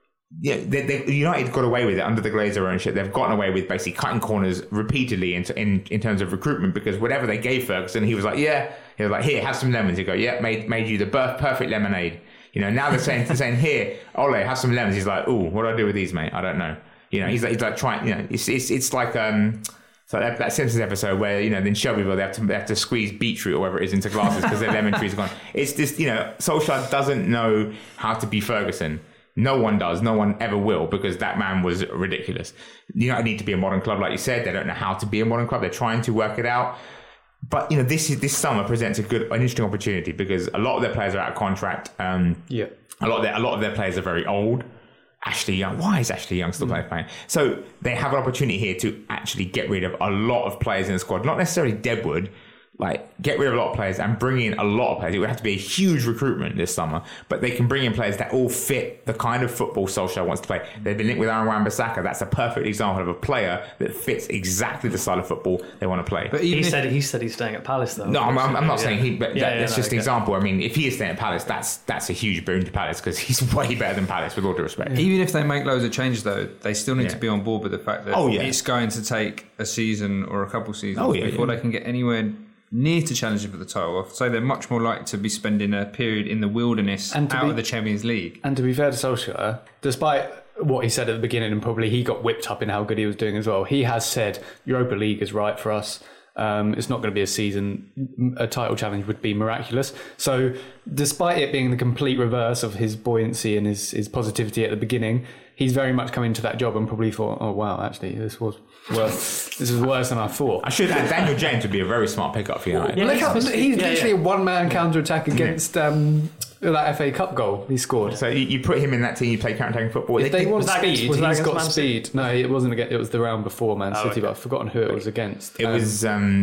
United got away with it under the Glazer ownership. They've gotten away with basically cutting corners repeatedly in terms of recruitment, because whatever they gave Ferguson, he was like, here, have some lemons. He'd go, made you the perfect lemonade. Now they're saying, here, Ole, have some lemons. He's like, oh, what do I do with these, mate? I don't know. He's like trying. It's like that Simpsons episode where then Shelbyville they have to squeeze beetroot or whatever it is into glasses because their lemon trees are gone. It's just Solskjaer doesn't know how to be Ferguson. No one does. No one ever will, because that man was ridiculous. United need to be a modern club, like you said. They don't know how to be a modern club. They're trying to work it out. But this summer presents an interesting opportunity, because a lot of their players are out of contract. A lot of their players are very old. Ashley Young, why is Ashley Young still playing? So they have an opportunity here to actually get rid of a lot of players in the squad. Not necessarily Deadwood. like get rid of a lot of players and bring in a lot of players. It would have to be a huge recruitment this summer, but they can bring in players that all fit the kind of football Solskjaer wants to play. They've been linked with Aaron Wan-Bissaka. That's a perfect example of a player that fits exactly the style of football they want to play.
But he said he's staying at Palace though.
No, I'm not saying he, but that's just an example. I mean, if he is staying at Palace, that's a huge boon to Palace because he's way better than Palace, with all due respect.
Even if they make loads of changes, though, they still need to be on board with the fact that it's going to take a season or a couple seasons before they can get anywhere near to challenging for the title. So they're much more likely to be spending a period in the wilderness out of the Champions League.
And to be fair to Solskjaer, despite what he said at the beginning, and probably he got whipped up in how good he was doing as well, he has said Europa League is right for us. It's not going to be a season. A title challenge would be miraculous. So despite it being the complete reverse of his buoyancy and his positivity at the beginning, he's very much come into that job and probably thought, oh, wow, actually, this was worse. This is worse than I thought.
I should add, Daniel James would be a very smart pickup for United.
He's literally a one-man counter-attack against that FA Cup goal he scored.
So you put him in that team, you play counter-attacking football.
If they want speed, he's got speed. No, it wasn't against. It was the round before Man City, but I've forgotten who it was against.
It was...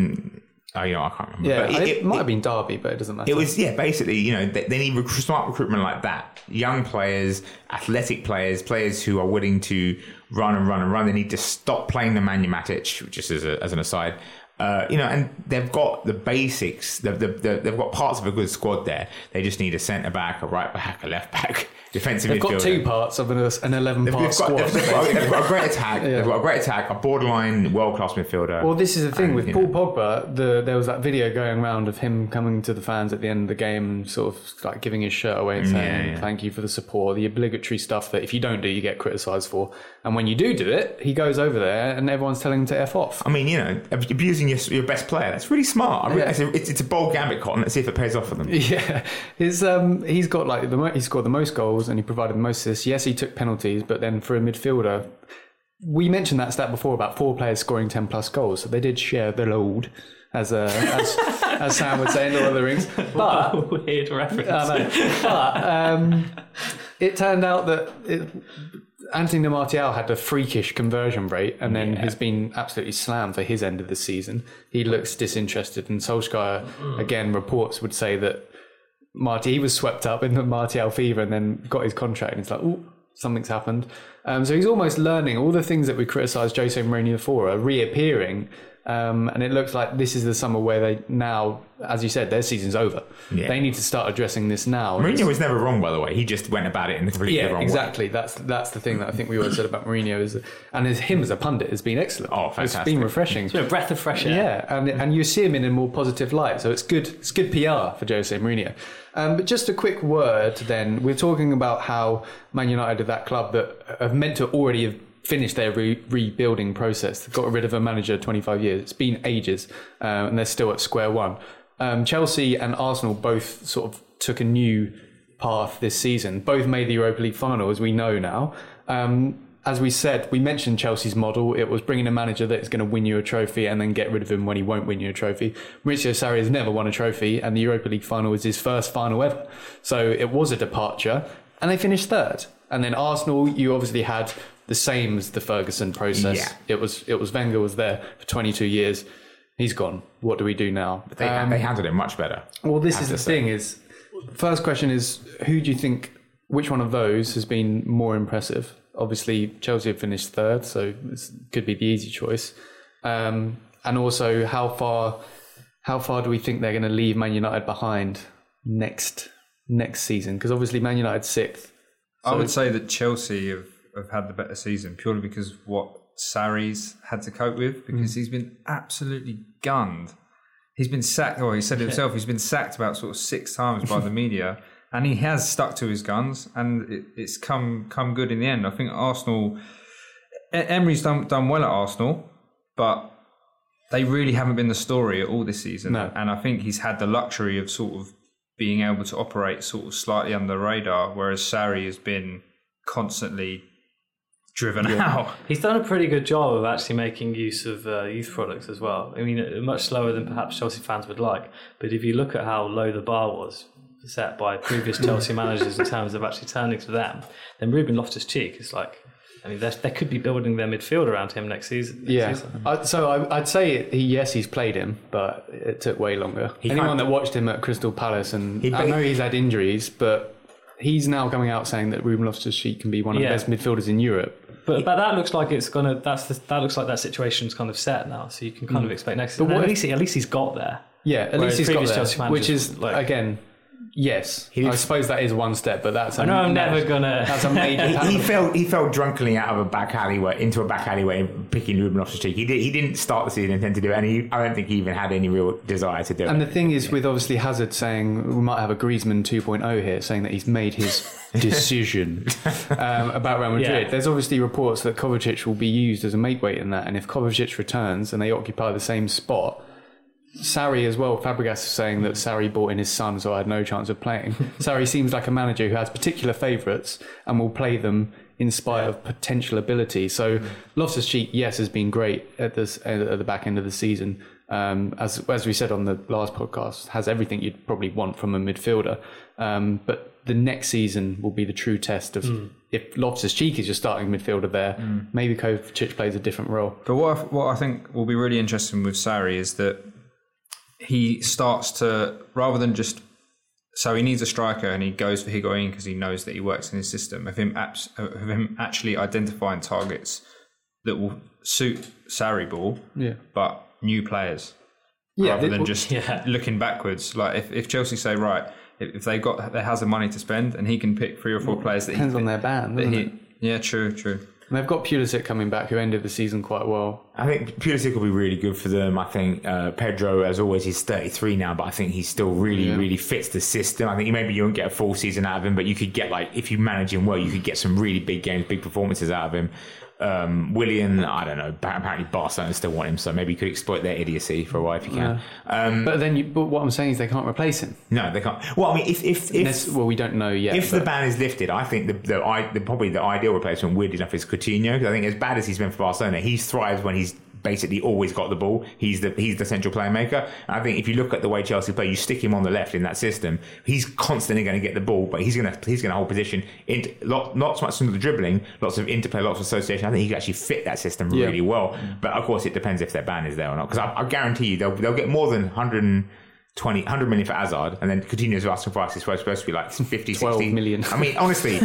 I can't remember.
Yeah, but it might have been Derby, but it doesn't matter.
It was, basically, they need smart recruitment like that. Young players, athletic players, players who are willing to run. They need to stop playing the Man Matic, just as an aside. And they've got the basics. They've got parts of a good squad there. They just need a centre back, a right back, a left back, defensive midfielder.
They've got two parts of an 11-part squad.
They've got a great attack. They've got a great attack, a borderline world-class midfielder.
Well, this is the thing with Paul Pogba. There was that video going around of him coming to the fans at the end of the game and sort of like giving his shirt away and saying thank you for the support, the obligatory stuff that if you don't do, you get criticised for. And when you do it, he goes over there and everyone's telling him to F off.
I mean, abusing your best player, that's really smart. It's a bold gambit, Cotton. Let's see if it pays off for them.
Yeah, he's got he scored the most goals and he provided the most assists. Yes, he took penalties, but then for a midfielder, we mentioned that stat before about 4 players scoring 10 plus goals, so they did share the load, as Sam would say in Lord of the Rings. But
weird reference.
I know. But it turned out that Anthony Martial had a freakish conversion rate and then has been absolutely slammed for his end of the season. He looks disinterested, and Solskjaer, again, reports would say that he was swept up in the Martial fever and then got his contract, and it's like, oh, something's happened. So he's almost learning all the things that we criticised Jose Mourinho for are reappearing. And it looks like this is the summer where they now, as you said, their season's over. Yeah. They need to start addressing this now.
Mourinho was never wrong, by the way. He just went about it in the completely wrong
exactly.
way.
That's the thing that I think we always said about Mourinho and him as a pundit has been excellent.
Oh, fantastic!
It's been refreshing.
It's been a breath of fresh air.
Yeah, and you see him in a more positive light. So it's good. It's good PR for Jose Mourinho. But just a quick word. Then we're talking about how Man United are that club that have meant to already have finished their rebuilding process. They've got rid of a manager 25 years. It's been ages, and they're still at square one. Chelsea and Arsenal both sort of took a new path this season. Both made the Europa League final, as we know now. As we said, we mentioned Chelsea's model. It was bringing a manager that is going to win you a trophy and then get rid of him when he won't win you a trophy. Maurizio Sarri has never won a trophy, and the Europa League final was his first final ever. So it was a departure, and they finished third. And then Arsenal, you obviously had the same as the Ferguson process. Yeah. It was Wenger was there for 22 years. He's gone. What do we do now?
They handled it much better.
Well, this is the thing. Is first question is, who do you think, which one of those has been more impressive? Obviously, Chelsea have finished third, so this could be the easy choice. And also, how far do we think they're going to leave Man United behind next season? Because obviously, Man United's sixth.
So I would say that Chelsea have had the better season purely because of what Sarri's had to cope with, because he's been absolutely gunned. He's been sacked, he said it himself, he's been sacked about sort of 6 times by the media, and he has stuck to his guns, and it's come good in the end. I think Arsenal, Emery's done well at Arsenal, but they really haven't been the story at all this season.
No.
And I think he's had the luxury of sort of being able to operate sort of slightly under the radar, whereas Sarri has been constantly driven out.
He's done a pretty good job of actually making use of youth products as well. I mean, much slower than perhaps Chelsea fans would like. But if you look at how low the bar was set by previous Chelsea managers in terms of actually turning to them, then Ruben Loftus-Cheek is like I mean, they could be building their midfield around him next season.
I'd say he's played him, but it took way longer. Anyone that watched him at Crystal Palace, and I know he's had injuries, but he's now coming out saying that Ruben Loftus-Cheek can be one of the best midfielders in Europe.
But that looks like that looks like that situation's kind of set now, so you can kind of expect next season. At least he's got there.
Yeah, at least he's got there, which is again. Yes, I suppose that is one step, but that's.
I'm never gonna.
That's a major.
he fell drunkenly out of a back alleyway into a back alleyway, picking Ruben Loftus-Cheek. He didn't start the season intend to do it, and I don't think he even had any real desire to do it.
And the thing is, with obviously Hazard saying we might have a Griezmann 2.0 here, saying that he's made his decision about Real Madrid. There's obviously reports that Kovacic will be used as a makeweight in that, and if Kovacic returns and they occupy the same spot. Sarri as well. Fabregas is saying that Sarri brought in his son, so I had no chance of playing. Sarri seems like a manager who has particular favourites and will play them in spite of potential ability. So Loftus-Cheek, yes, has been great at the back end of the season. As we said on the last podcast, has everything you'd probably want from a midfielder. But the next season will be the true test of if Loftus-Cheek is your starting midfielder there. Maybe Kovacic plays a different role.
But what I think will be really interesting with Sarri is that he starts to, rather than just, so he needs a striker and he goes for Higuain because he knows that he works in his system, of him actually identifying targets that will suit Sarri ball, but new players, rather than just looking backwards. Like if Chelsea say, right, if they has the money to spend and he can pick 3 or 4 players that
depends on their ban, doesn't it?
Yeah, true.
And they've got Pulisic coming back, who ended the season quite well.
I think Pulisic will be really good for them. I think Pedro, as always, he's 33 now, but I think he still really fits the system. I think maybe you won't get a full season out of him, but you could get, if you manage him well, you could get some really big games, big performances out of him. Willian, I don't know, apparently Barcelona still want him, so maybe you could exploit their idiocy for a while if you can.
But what I'm saying is they can't replace him.
No, they can't. Well, I mean, if
we don't know yet.
If the ban is lifted, I think probably the ideal replacement, weird enough, is Coutinho, because I think as bad as he's been for Barcelona, he thrives when he's basically always got the ball. He's the central playmaker. And I think if you look at the way Chelsea play, you stick him on the left in that system, he's constantly going to get the ball, but he's going to hold position. Not so much from the dribbling, lots of interplay, lots of association. I think he can actually fit that system really well. But of course, it depends if their ban is there or not. Because I guarantee you, they'll get more than 100 million for Hazard, and then Coutinho's asking price is supposed to be like 50,
12
60
million.
I mean, honestly.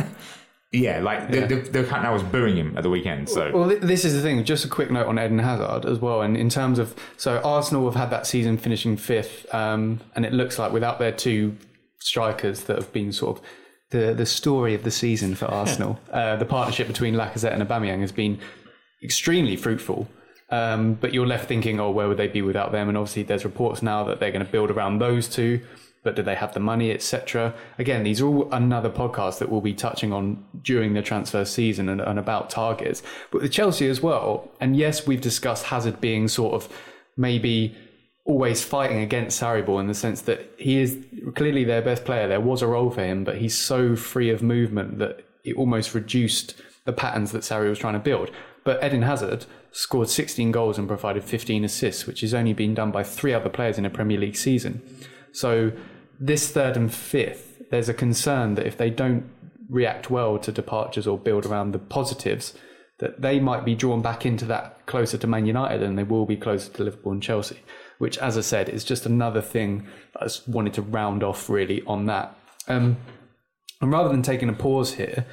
The account now was booing him at the weekend. So
this is the thing. Just a quick note on Eden Hazard as well. And in terms of, so Arsenal have had that season finishing 5th, and it looks like without their 2 strikers that have been sort of the story of the season for Arsenal, the partnership between Lacazette and Aubameyang has been extremely fruitful. But you're left thinking, where would they be without them? And obviously, there's reports now that they're going to build around those 2. But do they have the money, etc.? Again, these are all another podcast that we'll be touching on during the transfer season and about targets. But with Chelsea as well, and yes, we've discussed Hazard being sort of maybe always fighting against Sarri ball in the sense that he is clearly their best player. There was a role for him, but he's so free of movement that it almost reduced the patterns that Sarri was trying to build. But Eden Hazard scored 16 goals and provided 15 assists, which has only been done by 3 other players in a Premier League season. So this 3rd and 5th, there's a concern that if they don't react well to departures or build around the positives, that they might be drawn back into that closer to Man United than they will be closer to Liverpool and Chelsea, which, as I said, is just another thing I just wanted to round off really on that. And rather than taking a pause here,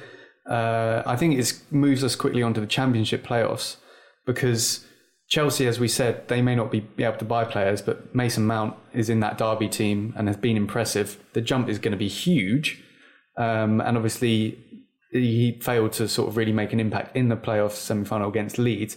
I think it moves us quickly onto the Championship playoffs, because Chelsea, as we said, they may not be able to buy players, but Mason Mount is in that Derby team and has been impressive. The jump is going to be huge. And obviously, he failed to sort of really make an impact in the playoff semi-final against Leeds.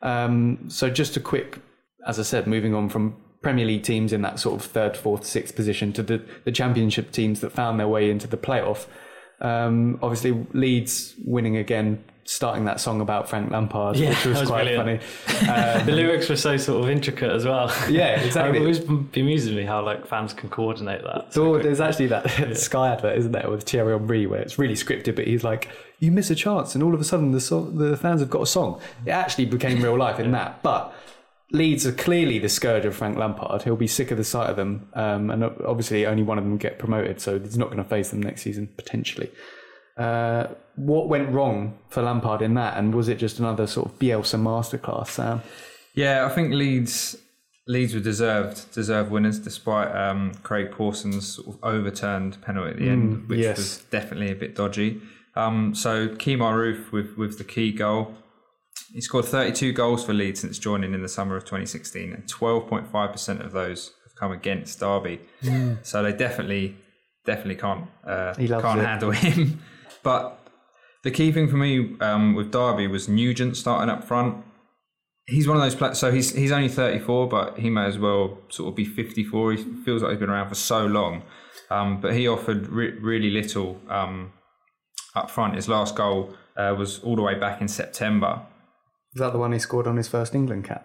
So just a quick, as I said, moving on from Premier League teams in that sort of 3rd, 4th, 6th position to the Championship teams that found their way into the playoff. Obviously, Leeds winning again, starting that song about Frank Lampard, which was quite
brilliant.
Funny.
The lyrics were so sort of intricate as well.
Yeah, exactly.
It always amuses me how fans can coordinate that.
So there's actually that Sky advert, isn't there, with Thierry Henry, where it's really scripted, but he's like, you miss a chance, and all of a sudden the fans have got a song. It actually became real life in that. But Leeds are clearly the scourge of Frank Lampard. He'll be sick of the sight of them. And obviously only one of them get promoted, so he's not going to face them next season, potentially. What went wrong for Lampard in that, and was it just another sort of Bielsa masterclass, Sam?
Yeah, I think Leeds were deserved winners, despite Craig Pawson's sort of overturned penalty at the end, which was definitely a bit dodgy. So Kemar Roofe with the key goal. He scored 32 goals for Leeds since joining in the summer of 2016, and 12.5% of those have come against Derby. So they definitely can't handle him. But the key thing for me with Derby was Nugent starting up front. He's one of those players. So he's only 34, but he may as well sort of be 54. He feels like he's been around for so long. But he offered really little up front. His last goal was all the way back in September.
Is that the one he scored on his first England cap?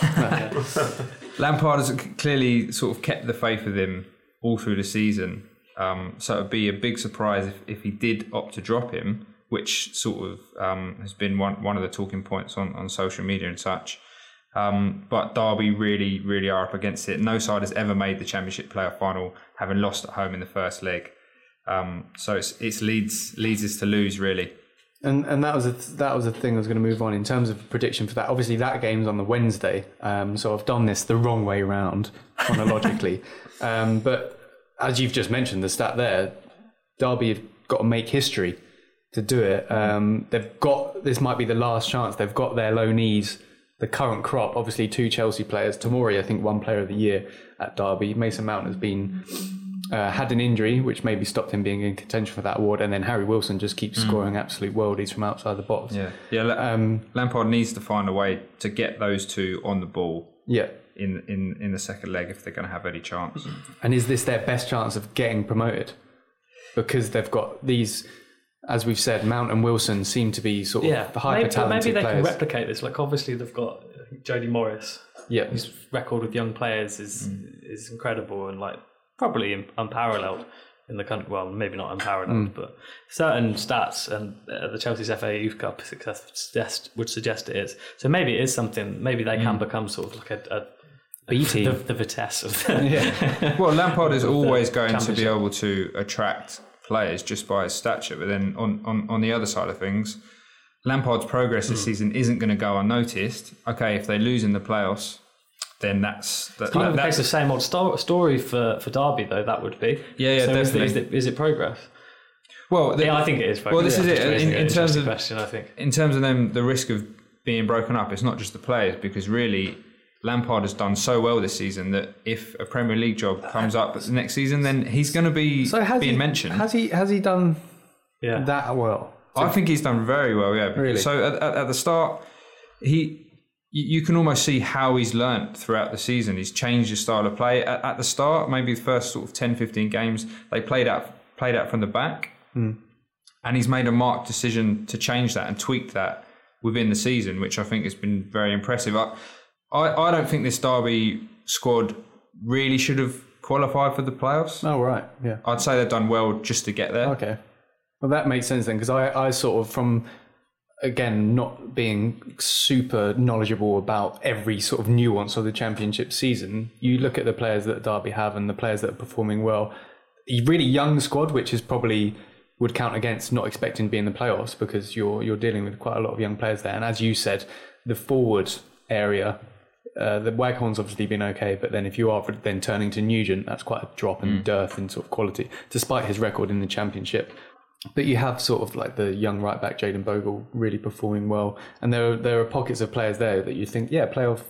Lampard has clearly sort of kept the faith with him all through the season. So it would be a big surprise if he did opt to drop him, which sort of has been one of the talking points on social media and such. But Derby really, really are up against it. No side has ever made the Championship playoff final, having lost at home in the first leg. So it's Leeds is to lose, really.
And that was a thing I was going to move on in terms of prediction for that. Obviously, that game's on the Wednesday, so I've done this the wrong way round chronologically. But as you've just mentioned, the stat there, Derby have got to make history to do it. This might be the last chance. They've got their loanees, the current crop. Obviously, 2 Chelsea players. Tomori, I think, won Player of the Year at Derby. Mason Mount has been had an injury, which maybe stopped him being in contention for that award. And then Harry Wilson just keeps scoring absolute worldies from outside the box.
Lampard needs to find a way to get those 2 on the ball.
Yeah.
In the second leg, if they're going to have any chance.
And is this their best chance of getting promoted? Because they've got these, as we've said, Mount and Wilson seem to be sort of hyper-talented
maybe they
players.
can replicate this. Like, obviously, they've got Jody Morris.
Yeah,
his record with young players is incredible and like probably unparalleled in the country. Well, maybe not unparalleled, but certain stats and the Chelsea's FA Youth Cup success would suggest it is. So maybe it is something. Maybe they can become sort of like a B team, the Vitesse of
Well, Lampard is always going to be able to attract players just by his stature. But then on the other side of things, Lampard's progress this season isn't going to go unnoticed. Okay, if they lose in the playoffs, then that's
kind of the same old story for Derby, though. That would be
so
definitely. Is it progress?
Well,
I think it is progress.
Well, this is it. In terms of
question, I think
in terms of them, the risk of being broken up, it's not just the players, because really Lampard has done so well this season that if a Premier League job comes up next season, then he's going to be being mentioned.
Has he done that well?
I think he's done very well. Yeah.
Really?
So at the start, you can almost see how he's learnt throughout the season. He's changed his style of play. At the start, maybe the first sort of 10, 15 games, they played out from the back. And he's made a marked decision to change that and tweak that within the season, which I think has been very impressive. I don't think this Derby squad really should have qualified for the playoffs.
Oh, right, yeah.
I'd say they've done well just to get there.
Okay. Well, that makes sense then, because I sort of, from, again, not being super knowledgeable about every sort of nuance of the Championship season, you look at the players that Derby have and the players that are performing well. A really young squad, which is probably would count against not expecting to be in the playoffs, because you're dealing with quite a lot of young players there. And as you said, the forward area, the Waghorn's obviously been okay, but then if you are then turning to Nugent, that's quite a drop and dearth in sort of quality, despite his record in the Championship. But you have sort of like the young right back Jayden Bogle really performing well, and there are pockets of players there that you think, playoff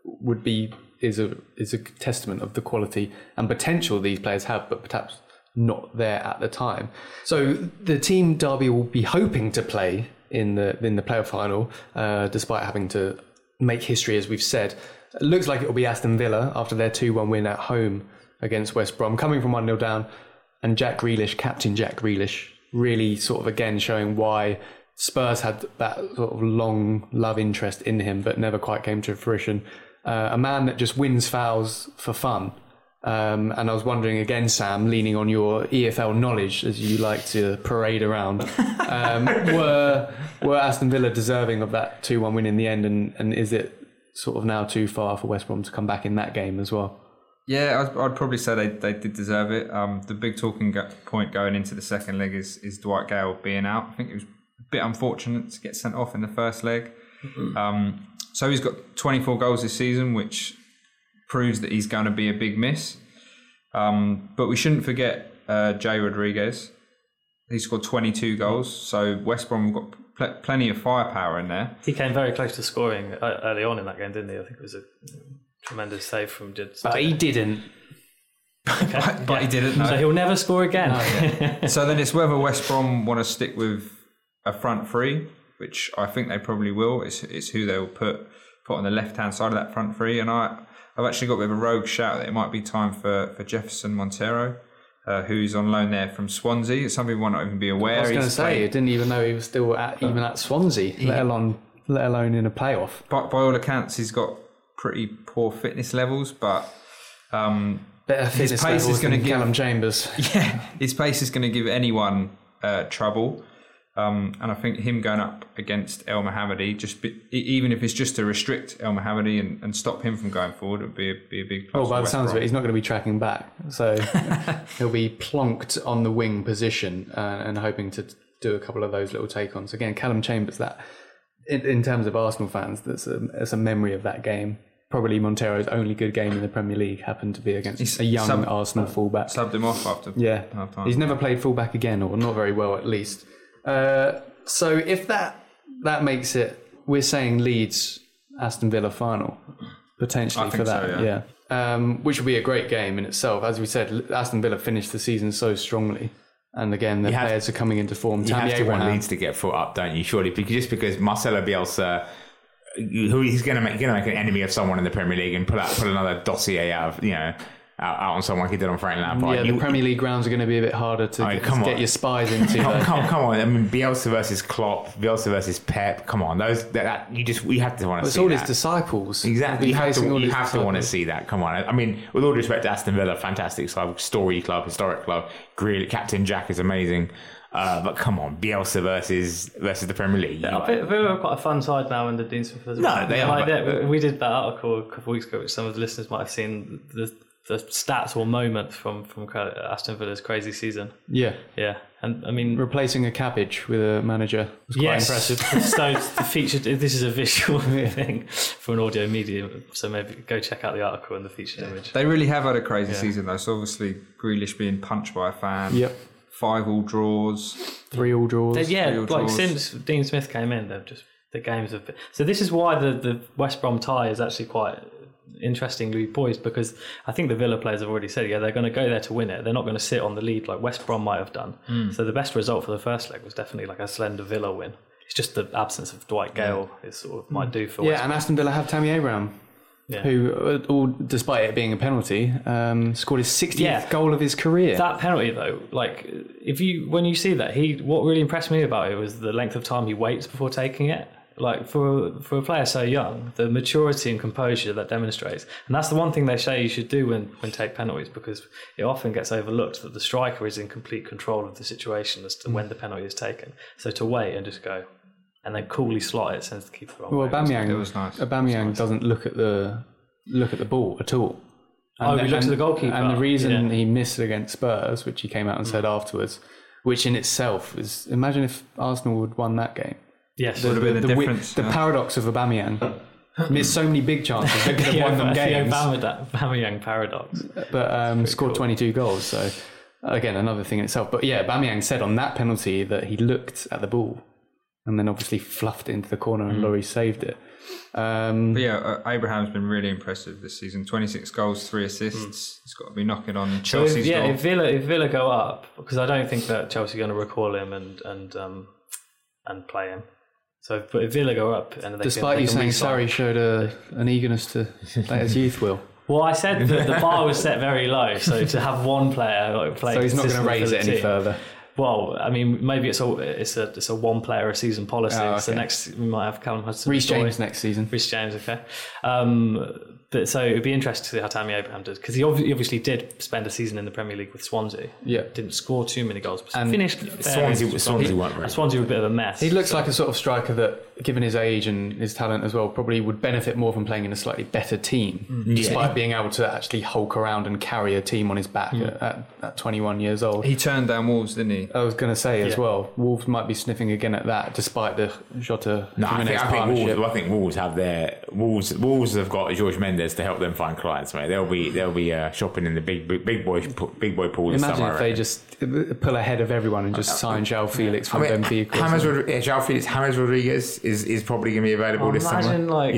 is a testament of the quality and potential these players have, but perhaps not there at the time. So the team Derby will be hoping to play in the playoff final, despite having to make history, as we've said. It looks like it will be Aston Villa after their 2-1 win at home against West Brom, coming from 1-0 down, and Captain Jack Grealish, really sort of again showing why Spurs had that sort of long love interest in him, but never quite came to fruition. A man that just wins fouls for fun. And I was wondering again, Sam, leaning on your EFL knowledge as you like to parade around, were Aston Villa deserving of that 2-1 win in the end? And is it sort of now too far for West Brom to come back in that game as well?
Yeah, I'd probably say they did deserve it. The big talking point going into the second leg is Dwight Gale being out. I think it was a bit unfortunate to get sent off in the first leg. Mm-hmm. So he's got 24 goals this season, which proves that he's going to be a big miss. But we shouldn't forget Jay Rodriguez. He scored 22 goals, so West Brom have got plenty of firepower in there.
He came very close to scoring early on in that game, didn't he? I think it was a tremendous save from Jid.
But he didn't.
Okay.
But he didn't. No.
So he'll never score again.
No, yeah.
So then it's whether West Brom want to stick with a front three, which I think they probably will. It's who they'll put on the left-hand side of that front three. And I've actually got a bit of a rogue shout that it might be time for Jefferson Montero, who's on loan there from Swansea. Some people might not even be aware.
I was going to say, I didn't even know he was still at Swansea, let alone in a playoff.
By all accounts, he's got pretty poor fitness levels, but
better fitness levels than Callum Chambers.
Yeah, his pace is going to give anyone trouble. And I think him going up against El Mohammadi, even if it's just to restrict El Mohammadi and stop him from going forward, it would be a big plus.
Well, by the sounds of it, he's not going to be tracking back. So he'll be plonked on the wing position and hoping to do a couple of those little take-ons. Again, Callum Chambers, that in terms of Arsenal fans, that's a memory of that game. Probably Montero's only good game in the Premier League happened to be against a young Arsenal fullback.
Subbed him off after half time.
He's never played fullback again, or not very well at least. So if that makes it, we're saying Leeds Aston Villa final potentially for that,
so, yeah.
Which would be a great game in itself. As we said, Aston Villa finished the season so strongly, and again the players are coming into form.
You have to want Leeds to get foot up, don't you? Surely, because Marcelo Bielsa, who he's going to make an enemy of someone in the Premier League and put another dossier out on someone like he did on Frank Lampard.
Yeah, the Premier League grounds are going to be a bit harder to get your spies into.
Come on! I mean, Bielsa versus Klopp, Bielsa versus Pep. Come on, you have to want to see that. It's all
his disciples.
Exactly, you have to want to see that. Come on! I mean, with all due respect to Aston Villa, fantastic club, historic club. Really, Captain Jack is amazing. But come on, Bielsa versus the Premier League.
Yeah, Villa are quite a fun side now in the Dean Smith as well.
No, they are.
We did that article a couple of weeks ago, which some of the listeners might have seen. The stats or moments from Aston Villa's crazy season. Yeah. And I mean,
replacing a cabbage with a manager was quite impressive.
So the featured, this is a visual thing for an audio medium, so maybe go check out the article and the featured image.
They really have had a crazy season though. So obviously Grealish being punched by a fan.
Yep.
5 all draws.
3 all draws.
Since Dean Smith came in, the games have been. So this is why the West Brom tie is actually quite interestingly poised, because I think the Villa players have already said they're going to go there to win it. They're not going to sit on the lead like West Brom might have done. So the best result for the first leg was definitely like a slender Villa win. It's just the absence of Dwight Gale is sort of might do for West
and Aston Villa have Tammy Abraham, who, despite it being a penalty, scored his 60th goal of his career.
That penalty though, like when you see that, what really impressed me about it was the length of time he waits before taking it. Like for a player so young, the maturity and composure that demonstrates, and that's the one thing they say you should do when take penalties, because it often gets overlooked that the striker is in complete control of the situation as to when the penalty is taken. So to wait and just go, and then coolly slot it sends the keeper on.
Well, Aubameyang doesn't look at the ball at all.
And he looks at the goalkeeper.
And the reason he missed against Spurs, which he came out and said afterwards, which in itself is, imagine if Arsenal would won that game.
Yes,
would have been the difference.
The paradox of Aubameyang missed so many big chances. They could have won them games.
Aubameyang paradox.
But scored 22 goals. So again, another thing in itself. But yeah, Aubameyang said on that penalty that he looked at the ball and then obviously fluffed it into the corner and Lloris saved it.
But yeah, Abraham's been really impressive this season. 26 goals, 3 assists. He's got to be knocking on Chelsea's door.
If Villa go up, because I don't think that Chelsea are going to recall him and play him. So if Villa go up, and
despite you saying Sarri showed an eagerness to play as youth, Will.
Well, I said that the bar was set very low, so to have one player play,
so he's not going to raise it any further.
Well, I mean, maybe it's a one player a season policy. Oh, okay. So next we might have Callum Hudson.
Reece James next season.
Reece James, okay. But so it'd be interesting to see how Tammy Abraham does, because he obviously did spend a season in the Premier League with Swansea.
Yeah,
didn't score too many goals, but finished.
Swansea weren't.
Swansea were a bit of a mess.
He looks like a sort of striker that given his age and his talent as well, probably would benefit more from playing in a slightly better team, despite being able to actually hulk around and carry a team on his back at 21 years old.
He turned down Wolves, didn't he?
I was going to say as well, Wolves might be sniffing again at that, despite the Jota Jimenez
partnership. I think Wolves have Wolves have got Jorge Mendes to help them find clients, mate. They'll be shopping in the big boy pool this summer.
Imagine if they just pull ahead of everyone and just sign João Felix from Benfica.
João Felix, James Rodriguez is probably going to be available this summer.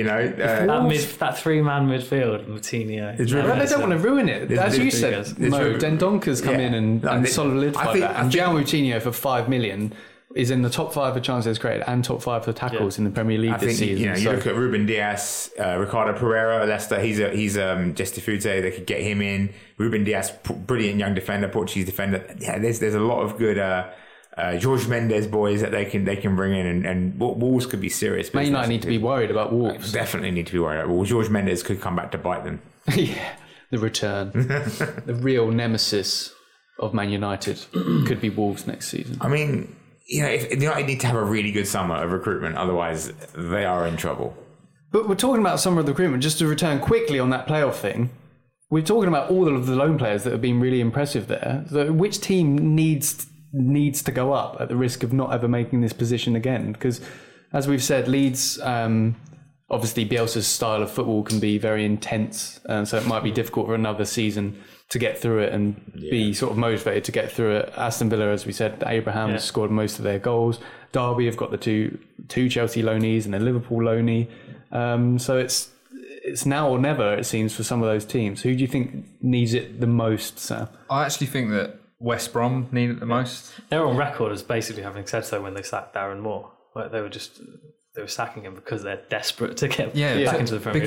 That 3-man midfield, Moutinho.
They don't want to ruin it. As you said, Dendonker's come in and solidified that. And João Moutinho for $5 million is in the top 5 for chances created and top 5 for tackles in the Premier League this season.
You look at Ruben Dias, Ricardo Pereira, Leicester. He's Gestifute. They could get him in. Ruben Dias, brilliant young defender, Portuguese defender. Yeah, there's a lot of good Jorge Mendes boys that they can bring in, and Wolves could be serious.
Man United need to be worried about Wolves.
Definitely need to be worried about Wolves. Jorge Mendes could come back to bite them.
Yeah, the return, the real nemesis of Man United could be Wolves next season.
I mean, if United need to have a really good summer of recruitment, otherwise they are in trouble.
But we're talking about summer of recruitment. Just to return quickly on that playoff thing, we're talking about all of the loan players that have been really impressive there. So which team needs to go up at the risk of not ever making this position again? Because as we've said, Leeds, obviously Bielsa's style of football can be very intense, so it might be difficult for another season to get through it and be sort of motivated to get through it. Aston Villa, as we said, Abraham scored most of their goals. Derby have got the two Chelsea loanees and a Liverpool loanee. So it's now or never, it seems, for some of those teams. Who do you think needs it the most, Sam?
I actually think that West Brom need it the most.
They're on record as basically having said so when they sacked Darren Moore. Like they were sacking him because they're desperate to get back into the Premier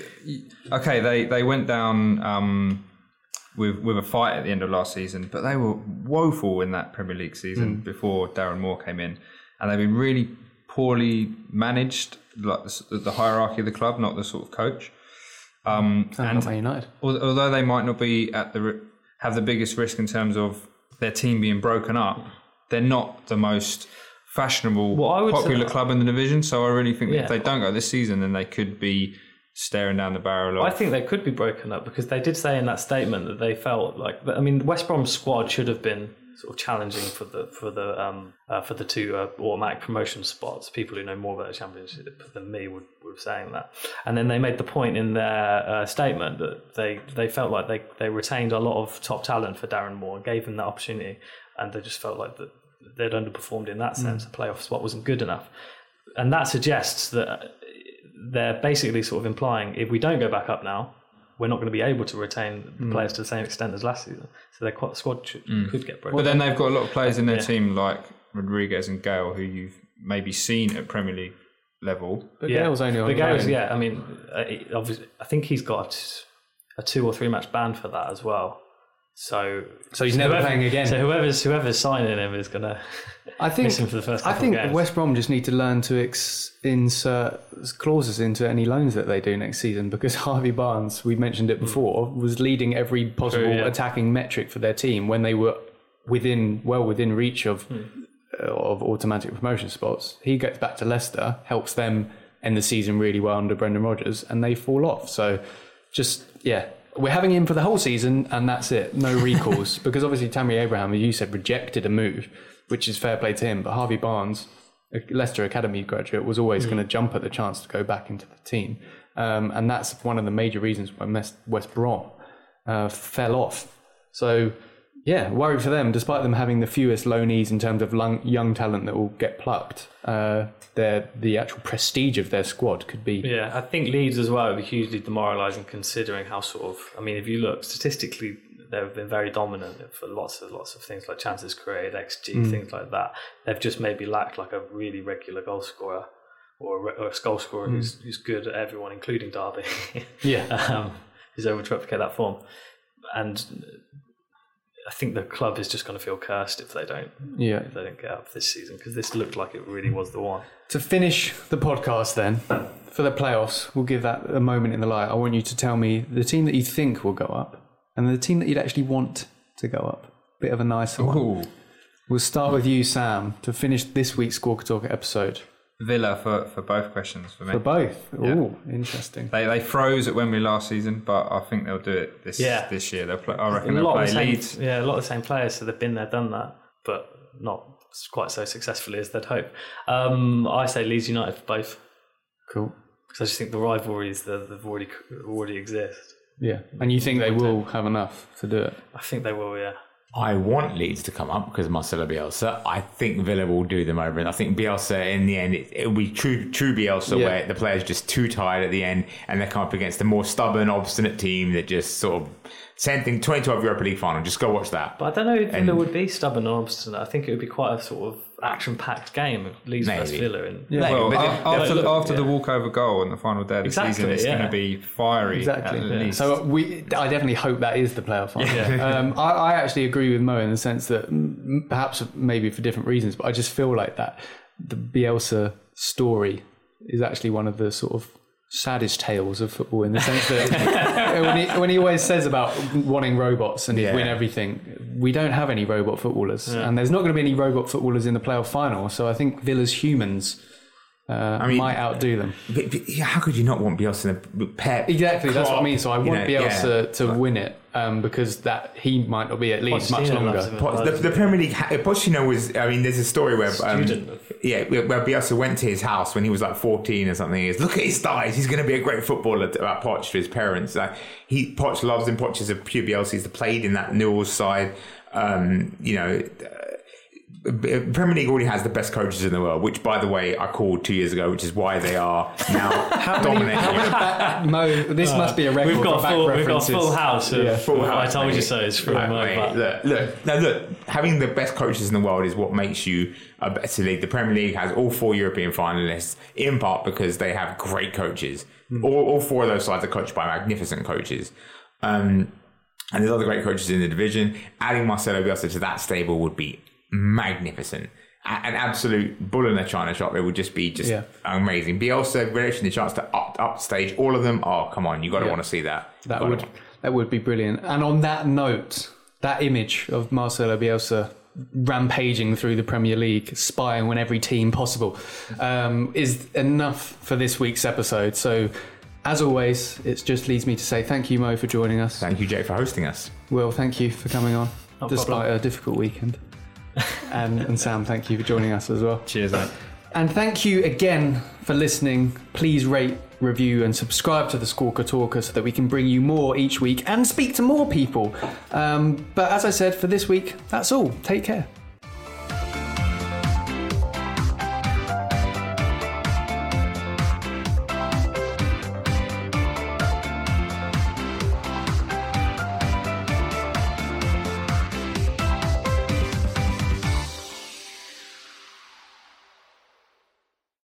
League. They went down with a fight at the end of last season, but they were woeful in that Premier League season before Darren Moore came in, and they've been really poorly managed, like the hierarchy of the club, not the sort of coach.
And Man United,
although they might not be have the biggest risk in terms of their team being broken up, they're not the most fashionable, popular club in the division. So I really think that if they don't go this season, then they could be staring down the barrel of...
I think they could be broken up because they did say in that statement that they felt like... I mean, West Brom's squad should have been sort of challenging for the two automatic promotion spots. People who know more about the Championship than me would saying that. And then they made the point in their statement that they felt like they retained a lot of top talent for Darren Moore and gave him that opportunity, and they just felt like that they'd underperformed in that sense. The playoff spot wasn't good enough, and that suggests that they're basically sort of implying if we don't go back up now, we're not going to be able to retain the players to the same extent as last season. So their squad could get broken.
But then they've got a lot of players in their team like Rodriguez and Gale, who you've maybe seen at Premier League level.
But Gale's only on
Gale's, I mean, obviously, I think he's got a 2 or 3 match ban for that as well. So
he's never playing again.
So whoever's signing him is going to miss him for the first couple of games.
West Brom just need to learn to insert clauses into any loans that they do next season, because Harvey Barnes, we mentioned it before, was leading every possible attacking metric for their team when they were within reach of automatic promotion spots. He gets back to Leicester, helps them end the season really well under Brendan Rodgers, and they fall off. So we're having him for the whole season, and that's it. No recalls. Because obviously Tammy Abraham, as you said, rejected a move, which is fair play to him. But Harvey Barnes, a Leicester Academy graduate, was always going to jump at the chance to go back into the team. And that's one of the major reasons why West Brom fell off. So, worry for them. Despite them having the fewest loanees in terms of young talent that will get plucked, the actual prestige of their squad could be...
Yeah, I think Leeds as well would be hugely demoralising, considering how if you look statistically, they've been very dominant for lots of things like chances created, XG, things like that. They've just maybe lacked like a really regular goal scorer or a goal scorer who's good at everyone, including Derby. Who's able to replicate that form. And I think the club is just going to feel cursed if they don't get up this season, because this looked like it really was the one.
To finish the podcast then, for the playoffs, we'll give that a moment in the light. I want you to tell me the team that you think will go up and the team that you'd actually want to go up. Bit of a nicer one. We'll start with you, Sam, to finish this week's Squawka Talker episode.
Villa for both questions for me.
For both?
Yeah.
Ooh, interesting.
They froze at Wembley last season, but I think they'll do it this year. They'll play. I reckon they'll play Leeds.
Yeah, a lot of the same players, so they've been there, done that, but not quite so successfully as they'd hope. I say Leeds United for both.
Cool.
Because I just think the rivalries they've already exist.
Yeah, and you think they will have enough to do it?
I think they will. Yeah.
I want Leeds to come up because of Marcelo Bielsa. I think Villa will do them over, and I think Bielsa in the end it'll be true Bielsa where the players just too tired at the end, and they come up against a more stubborn, obstinate team that just sort of same thing. 2012 Europa League final. Just go watch that.
But I don't know if Villa would be stubborn or obstinate. I think it would be quite a sort of action-packed game. Leeds versus Villa.
After the walkover goal in the final day of the season, it's going to be fiery.
Exactly.
At least.
So I definitely hope that is the playoff final. I actually agree with Mo in the sense that perhaps maybe for different reasons, but I just feel like that the Bielsa story is actually one of the sort of saddest tales of football in the sense that when he always says about wanting robots and he'd win everything, we don't have any robot footballers, and there's not going to be any robot footballers in the playoff final. So I think Villa's humans might outdo them.
But how could you not want Bielsa to Pep?
Exactly, that's what I mean. So I want Bielsa to win it because that he might not be at Leeds much longer.
The Premier League, Pochettino was. I mean, there's a story where where Bielsa went to his house when he was like 14 or something. He goes, look at his thighs. He's going to be a great footballer. About Poch to his parents. Poch loves him. Poch is a pure Bielsa. He's played in that Newell's side. Premier League already has the best coaches in the world, which, by the way, I called 2 years ago, which is why they are now dominating.
Mo, this must be a record.
We've got full house.
Full house.
I told you so. It's from
Look. Having the best coaches in the world is what makes you a better league. The Premier League has all 4 European finalists, in part because they have great coaches. All 4 of those sides are coached by magnificent coaches. And there's other great coaches in the division. Adding Marcelo Bielsa to that stable would be magnificent. An absolute bull in a china shop. It would just be amazing. Bielsa, relation the chance to up stage all of them. Oh, come on, you got to want to see that.
That would be brilliant. And on that note, that image of Marcelo Bielsa rampaging through the Premier League, spying on every team possible, is enough for this week's episode. So, as always, it just leaves me to say thank you, Mo, for joining us.
Thank you, Jake, for hosting us.
Will, thank you for coming on, despite a difficult weekend. And Sam, thank you for joining us as well.
Cheers, mate.
And thank you again for listening. Please rate, review and subscribe to the Squawker Talker so that we can bring you more each week and speak to more people. But as I said, for this week, that's all. Take care.